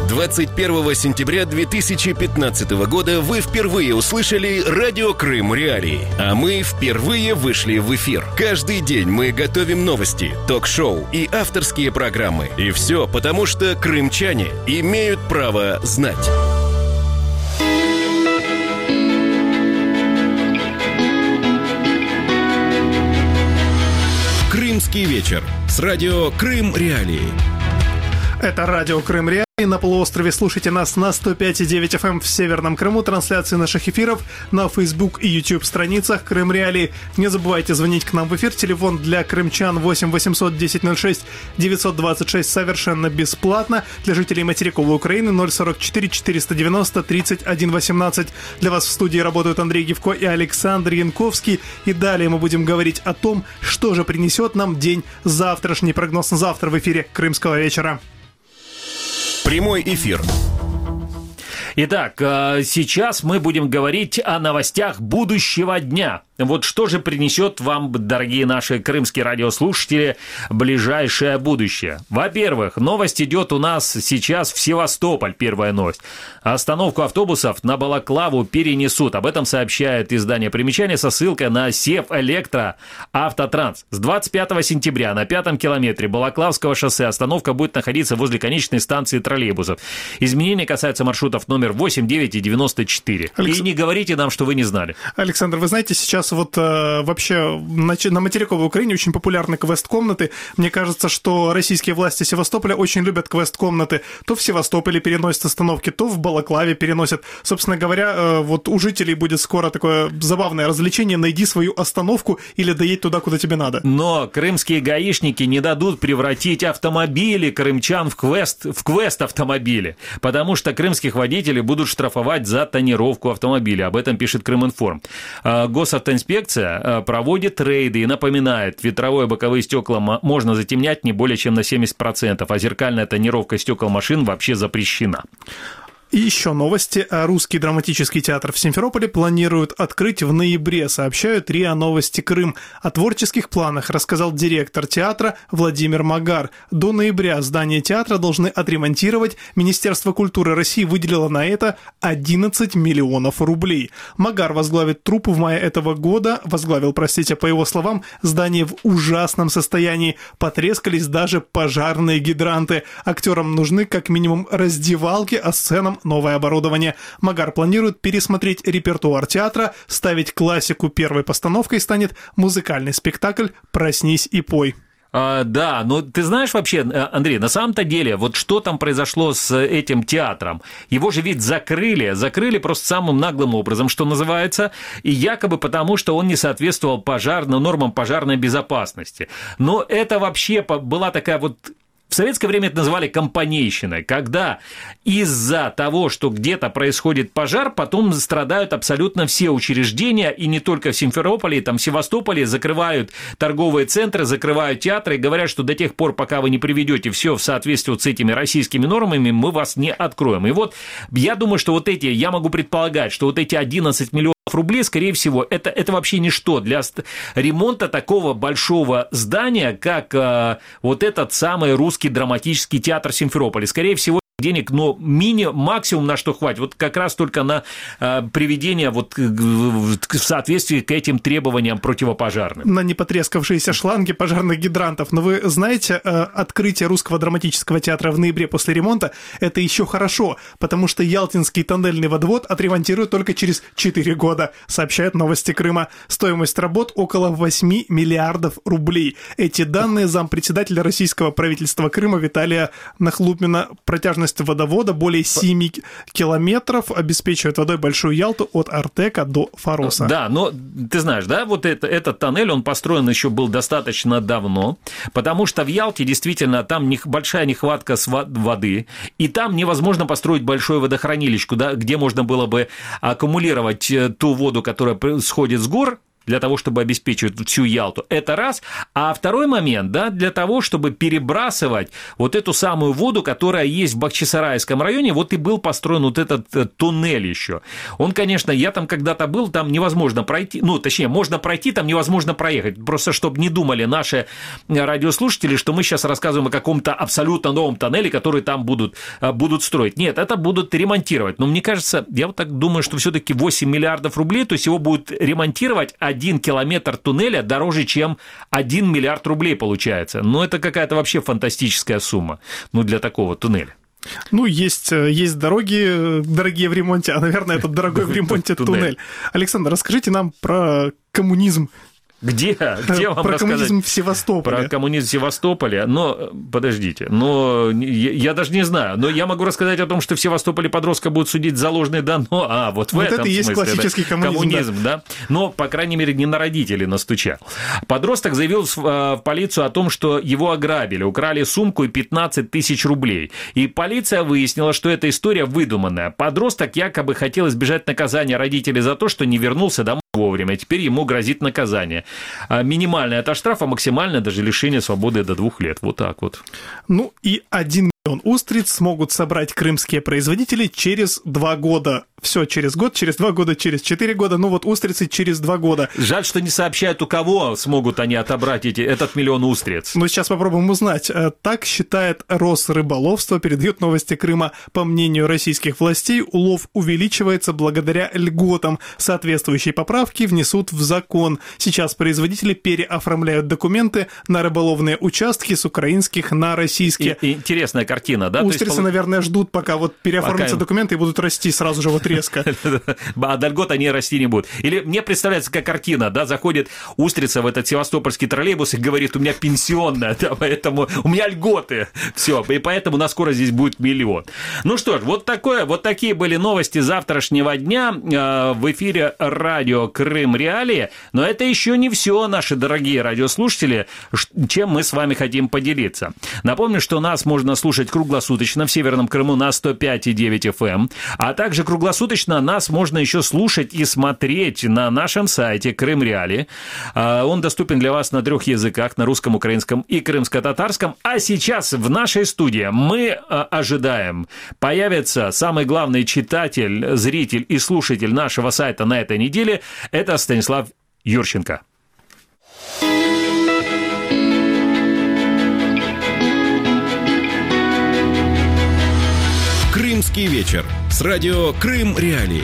двадцать первого сентября две тысячи пятнадцатого года вы впервые услышали «Радио Крым Реалии», а мы впервые вышли в эфир. Каждый день мы готовим новости, ток-шоу и авторские программы. И все потому, что крымчане имеют право знать. Крымский вечер с радио Крым Реалии. Это радио Крым Реалии. На полуострове слушайте нас на сто пять и девять эф эм в Северном Крыму. Трансляции наших эфиров на Facebook и YouTube страницах Крым Реалии. Не забывайте звонить к нам в эфир. Телефон для крымчан восемь восемьсот десять ноль шесть девятьсот двадцать шесть совершенно бесплатно. Для жителей материковой Украины ноль сорок четыре четыреста девяносто тридцать один восемнадцать. Для вас в студии работают Андрей Гивко и Александр Янковский. И далее мы будем говорить о том, что же принесет нам день завтрашний. Прогноз на завтра в эфире Крымского вечера. Прямой эфир. Итак, сейчас мы будем говорить о новостях будущего дня. Вот что же принесет вам, дорогие наши крымские радиослушатели, ближайшее будущее? Во-первых, новость идет у нас сейчас в Севастополь, первая новость. Остановку автобусов на Балаклаву перенесут. Об этом сообщает издание «Примечание» со ссылкой на Севэлектроавтотранс. С двадцать пятого сентября на пятом километре Балаклавского шоссе остановка будет находиться возле конечной станции троллейбусов. Изменения касаются маршрутов номер восемь, девять и девяносто четыре. Алекс... И не говорите нам, что вы не знали. Александр, вы знаете, сейчас вот э, вообще на, на материковой Украине очень популярны квест-комнаты. Мне кажется, что российские власти Севастополя очень любят квест-комнаты. То в Севастополе переносят остановки, то в Балаклаве переносят. Собственно говоря, э, вот у жителей будет скоро такое забавное развлечение: найди свою остановку или доедь туда, куда тебе надо. Но крымские гаишники не дадут превратить автомобили крымчан в квест, в квест-автомобили, потому что крымских водителей будут штрафовать за тонировку автомобиля. Об этом пишет Крыминформ. Госавтоинспекция проводит рейды и напоминает, ветровое и боковые стекла можно затемнять не более чем на семьдесят процентов, а зеркальная тонировка стекол машин вообще запрещена. И еще новости. Русский драматический театр в Симферополе планируют открыть в ноябре, сообщают РИА Новости Крым. О творческих планах рассказал директор театра Владимир Магар. До ноября здание театра должны отремонтировать. Министерство культуры России выделило на это одиннадцать миллионов рублей. Магар возглавит труппу в мае этого года. Возглавил, простите, по его словам, здание в ужасном состоянии. Потрескались даже пожарные гидранты. Актерам нужны как минимум раздевалки, а сценам новое оборудование. Магар планирует пересмотреть репертуар театра, ставить классику. Первой постановкой станет музыкальный спектакль «Проснись и пой». А, да, но ты знаешь вообще, Андрей, на самом-то деле, вот что там произошло с этим театром? Его же ведь закрыли, закрыли просто самым наглым образом, что называется, и якобы потому, что он не соответствовал пожарным нормам пожарной безопасности. Но это вообще была такая вот... В советское время это называли компанейщиной, когда из-за того, что где-то происходит пожар, потом страдают абсолютно все учреждения, и не только в Симферополе, там в Севастополе закрывают торговые центры, закрывают театры и говорят, что до тех пор, пока вы не приведете все в соответствие вот с этими российскими нормами, мы вас не откроем. И вот я думаю, что вот эти, я могу предполагать, что вот эти одиннадцать миллионов рублей, скорее всего, это, это вообще ничто для ремонта такого большого здания, как э, вот этот самый русский драматический театр Симферополя. Скорее всего, денег, но мини, максимум на что хватит, вот как раз только на э, приведение вот в соответствии к этим требованиям противопожарным. На непотрескавшиеся шланги пожарных гидрантов. Но вы знаете, э, открытие Русского драматического театра в ноябре после ремонта – это еще хорошо, потому что Ялтинский тоннельный водовод отремонтируют только через четыре года, сообщают Новости Крыма. Стоимость работ около восемь миллиардов рублей. Эти данные зампредседателя российского правительства Крыма Виталия Нахлупина. Протяжность водовода более семи километров, обеспечивает водой Большую Ялту от Артека до Фароса. Да, но ты знаешь, да, вот это, этот тоннель, он построен еще был достаточно давно, потому что в Ялте действительно там не, большая нехватка воды, и там невозможно построить большое водохранилище, да, где можно было бы аккумулировать ту воду, которая сходит с гор, для того, чтобы обеспечивать всю Ялту. Это раз. А второй момент, да, для того, чтобы перебрасывать вот эту самую воду, которая есть в Бахчисарайском районе, вот и был построен вот этот туннель еще. Он, конечно, я там когда-то был, там невозможно пройти, ну, точнее, можно пройти, там невозможно проехать. Просто, чтобы не думали наши радиослушатели, что мы сейчас рассказываем о каком-то абсолютно новом тоннеле, который там будут, будут строить. Нет, это будут ремонтировать. Но мне кажется, я вот так думаю, что все-таки восемь миллиардов рублей, то есть его будут ремонтировать один километр туннеля дороже, чем один миллиард рублей получается. Ну, это какая-то вообще фантастическая сумма, ну, для такого туннеля. Ну, есть, есть дороги дорогие в ремонте, а, наверное, этот дорогой в ремонте туннель. Александр, расскажите нам про коммунизм. Где? Где вам Про рассказать? коммунизм в Севастополе. Про коммунизм в Севастополе. Но, подождите, но я, я даже не знаю. Но я могу рассказать о том, что в Севастополе подростка будут судить за ложные данные. А, вот в вот этом это и есть смысле, классический да? коммунизм. коммунизм да. да? Но, по крайней мере, не на родителей настучал. Подросток заявил в полицию о том, что его ограбили, украли сумку и пятнадцать тысяч рублей. И полиция выяснила, что эта история выдуманная. Подросток якобы хотел избежать наказания родителей за то, что не вернулся домой вовремя. Теперь ему грозит наказание. Минимальное от штрафа, максимальное даже лишение свободы до двух лет. Вот так вот. Ну и один миллион устриц смогут собрать крымские производители через два года. Все через год, через два года, через четыре года. Ну вот устрицы через два года. Жаль, что не сообщают, у кого смогут они отобрать эти, этот миллион устриц. Ну сейчас попробуем узнать. Так считает Росрыболовство, передает новости Крыма. По мнению российских властей, улов увеличивается благодаря льготам. Соответствующие поправки внесут в закон. Сейчас производители переоформляют документы на рыболовные участки с украинских на российские. И, и интересная картина, да? Устрицы, То есть, наверное, ждут, пока вот переоформятся пока... документы и будут расти сразу же вот резко. А до льгот они расти не будут. Или мне представляется, как картина, да, заходит устрица в этот севастопольский троллейбус и говорит, у меня пенсионная, да, поэтому у меня льготы, все, и поэтому на скоро здесь будет миллион. Ну что ж, вот, такое, вот такие были новости завтрашнего дня в эфире радио Крым Реалии, но это еще не все, наши дорогие радиослушатели, чем мы с вами хотим поделиться. Напомню, что нас можно слушать круглосуточно в Северном Крыму на сто пять и девять эф эм, а также круглосуточно нас можно еще слушать и смотреть на нашем сайте Крым Реалии. Он доступен для вас на трех языках, на русском, украинском и крымско-татарском. А сейчас в нашей студии мы ожидаем, появится самый главный читатель, зритель и слушатель нашего сайта на этой неделе. Это Станислав Юрченко. Крымский вечер с радио Крым Реалии.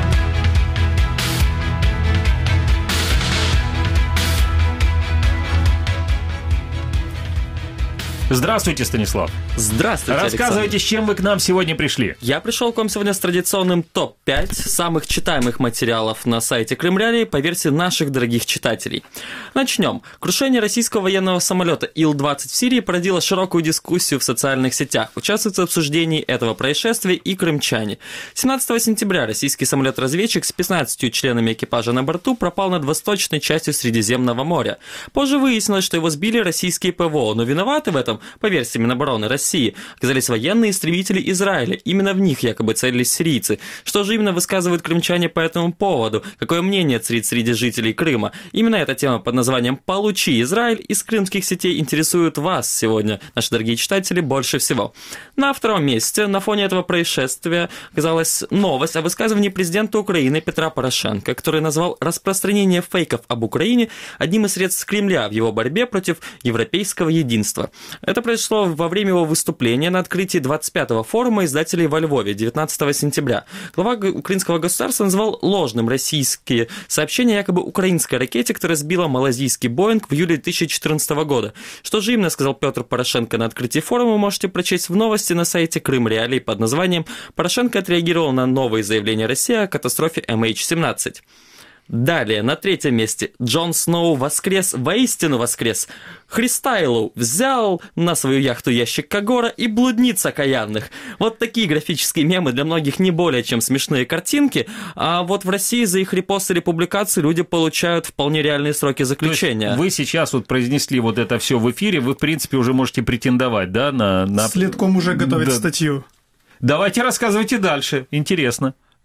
Здравствуйте, Станислав. Здравствуйте, Рассказывайте, Александр. с чем вы к нам сегодня пришли. Я пришел к вам сегодня с традиционным топ пять самых читаемых материалов на сайте Крым Реалии по версии наших дорогих читателей. Начнем. Крушение российского военного самолета Ил двадцать в Сирии породило широкую дискуссию в социальных сетях. Участвуют в обсуждении этого происшествия и крымчане. семнадцатого сентября российский самолет-разведчик с пятнадцатью членами экипажа на борту пропал над восточной частью Средиземного моря. Позже выяснилось, что его сбили российские ПВО, но виноваты в этом, по версии Минобороны России, оказались военные истребители Израиля. Именно в них якобы целились сирийцы. Что же именно высказывают крымчане по этому поводу? Какое мнение царит среди жителей Крыма? Именно эта тема под названием «Получи Израиль» из крымских сетей интересует вас сегодня, наши дорогие читатели, больше всего. На втором месте на фоне этого происшествия оказалась новость о высказывании президента Украины Петра Порошенко, который назвал распространение фейков об Украине одним из средств Кремля в его борьбе против европейского единства. Это произошло во время его выступления на открытии двадцать пятого форума издателей во Львове девятнадцатого сентября. Глава украинского государства назвал ложным российские сообщения о якобы украинской ракете, которая сбила малазийский Боинг в июле две тысячи четырнадцатого года. Что же именно сказал Петр Порошенко на открытии форума, вы можете прочесть в новости на сайте Крым Реалии под названием «Порошенко отреагировал на новые заявления России о катастрофе эм эйч семнадцать». Далее, на третьем месте, Джон Сноу воскрес, воистину воскрес. Христайлоу взял на свою яхту ящик Кагора и блудниц окаянных. Вот такие графические мемы для многих не более чем смешные картинки, а вот в России за их репосты или публикации люди получают вполне реальные сроки заключения. Вы сейчас вот произнесли вот это все в эфире, вы в принципе уже можете претендовать, да, на... на... Следком уже готовит да. статью. Давайте рассказывайте дальше, интересно.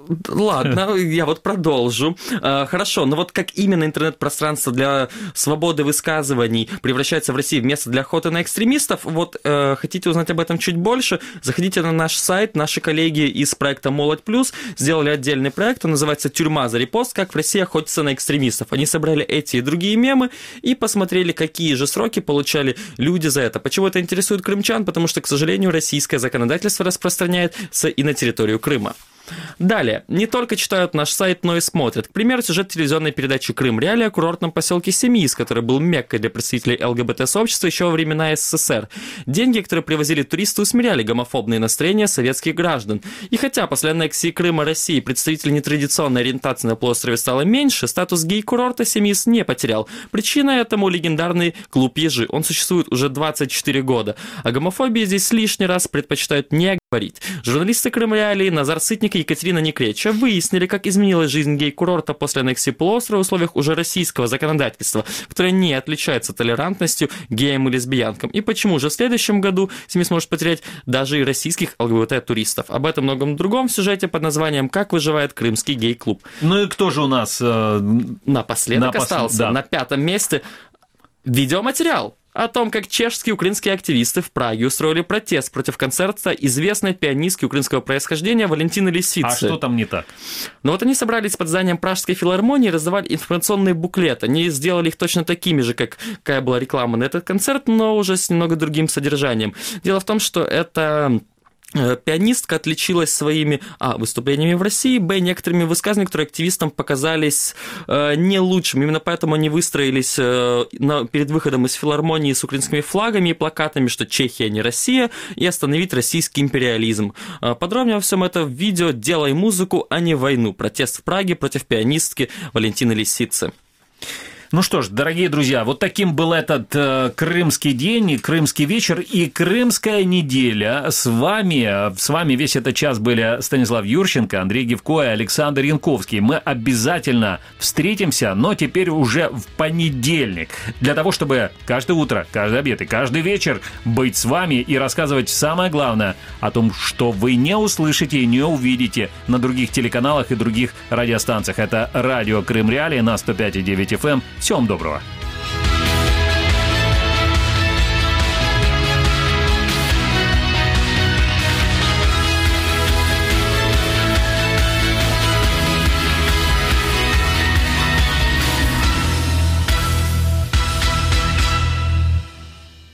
Ладно, я вот продолжу. Хорошо, но вот как именно интернет-пространство для свободы высказываний превращается в России в место для охоты на экстремистов, вот хотите узнать об этом чуть больше, заходите на наш сайт. Наши коллеги из проекта «Молодь плюс» сделали отдельный проект, он называется «Тюрьма за репост. Как в России охотятся на экстремистов». Они собрали эти и другие мемы и посмотрели, какие же сроки получали люди за это. Почему это интересует крымчан? Потому что, к сожалению, российское законодательство распространяется и на территорию Крыма. Далее. Не только читают наш сайт, но и смотрят. К примеру, сюжет телевизионной передачи «Крым Реалии» о курортном поселке Семиис, который был меккой для представителей ЛГБТ-сообщества еще во времена СССР. Деньги, которые привозили туристы, усмиряли гомофобные настроения советских граждан. И хотя после аннексии Крыма России представителей нетрадиционной ориентации на полуострове стало меньше, статус гей-курорта Семиис не потерял. Причина этому легендарный клуб «Ежи». Он существует уже двадцать четыре года. О гомофобии здесь лишний раз предпочитают не говорить. Журналисты «Крым Реалии» Назар Сытник и Екатерина Некреча выяснили, как изменилась жизнь гей-курорта после аннексии полуострова в условиях уже российского законодательства, которое не отличается толерантностью геям и лесбиянкам. И почему же в следующем году Семиис может потерять даже и российских ЛГБТ-туристов. Об этом и многом другом в сюжете под названием «Как выживает крымский гей-клуб». Ну и кто же у нас э... напоследок Напос... остался? Да. На пятом месте видеоматериал о том, как чешские и украинские активисты в Праге устроили протест против концерта известной пианистки украинского происхождения Валентины Лисицы. А что там не так? Ну вот они собрались под зданием Пражской филармонии и раздавали информационные буклеты. Они сделали их точно такими же, как какая была реклама на этот концерт, но уже с немного другим содержанием. Дело в том, что это... пианистка отличилась своими а, выступлениями в России, б, некоторыми высказываниями, которые активистам показались э, не лучшими. Именно поэтому они выстроились э, на, перед выходом из филармонии с украинскими флагами и плакатами, что Чехия не Россия, и остановить российский империализм. Э, подробнее во всем этом в видео «Делай музыку, а не войну». Протест в Праге против пианистки Валентины Лисицы. Ну что ж, дорогие друзья, вот таким был этот э, крымский день, крымский вечер и крымская неделя. С вами, с вами весь этот час были Станислав Юрченко, Андрей Гевко и Александр Янковский. Мы обязательно встретимся, но теперь уже в понедельник. Для того, чтобы каждое утро, каждый обед и каждый вечер быть с вами и рассказывать самое главное о том, что вы не услышите и не увидите на других телеканалах и других радиостанциях. Это радио Крым Реалии на сто пять и девять эф эм. Всем доброго.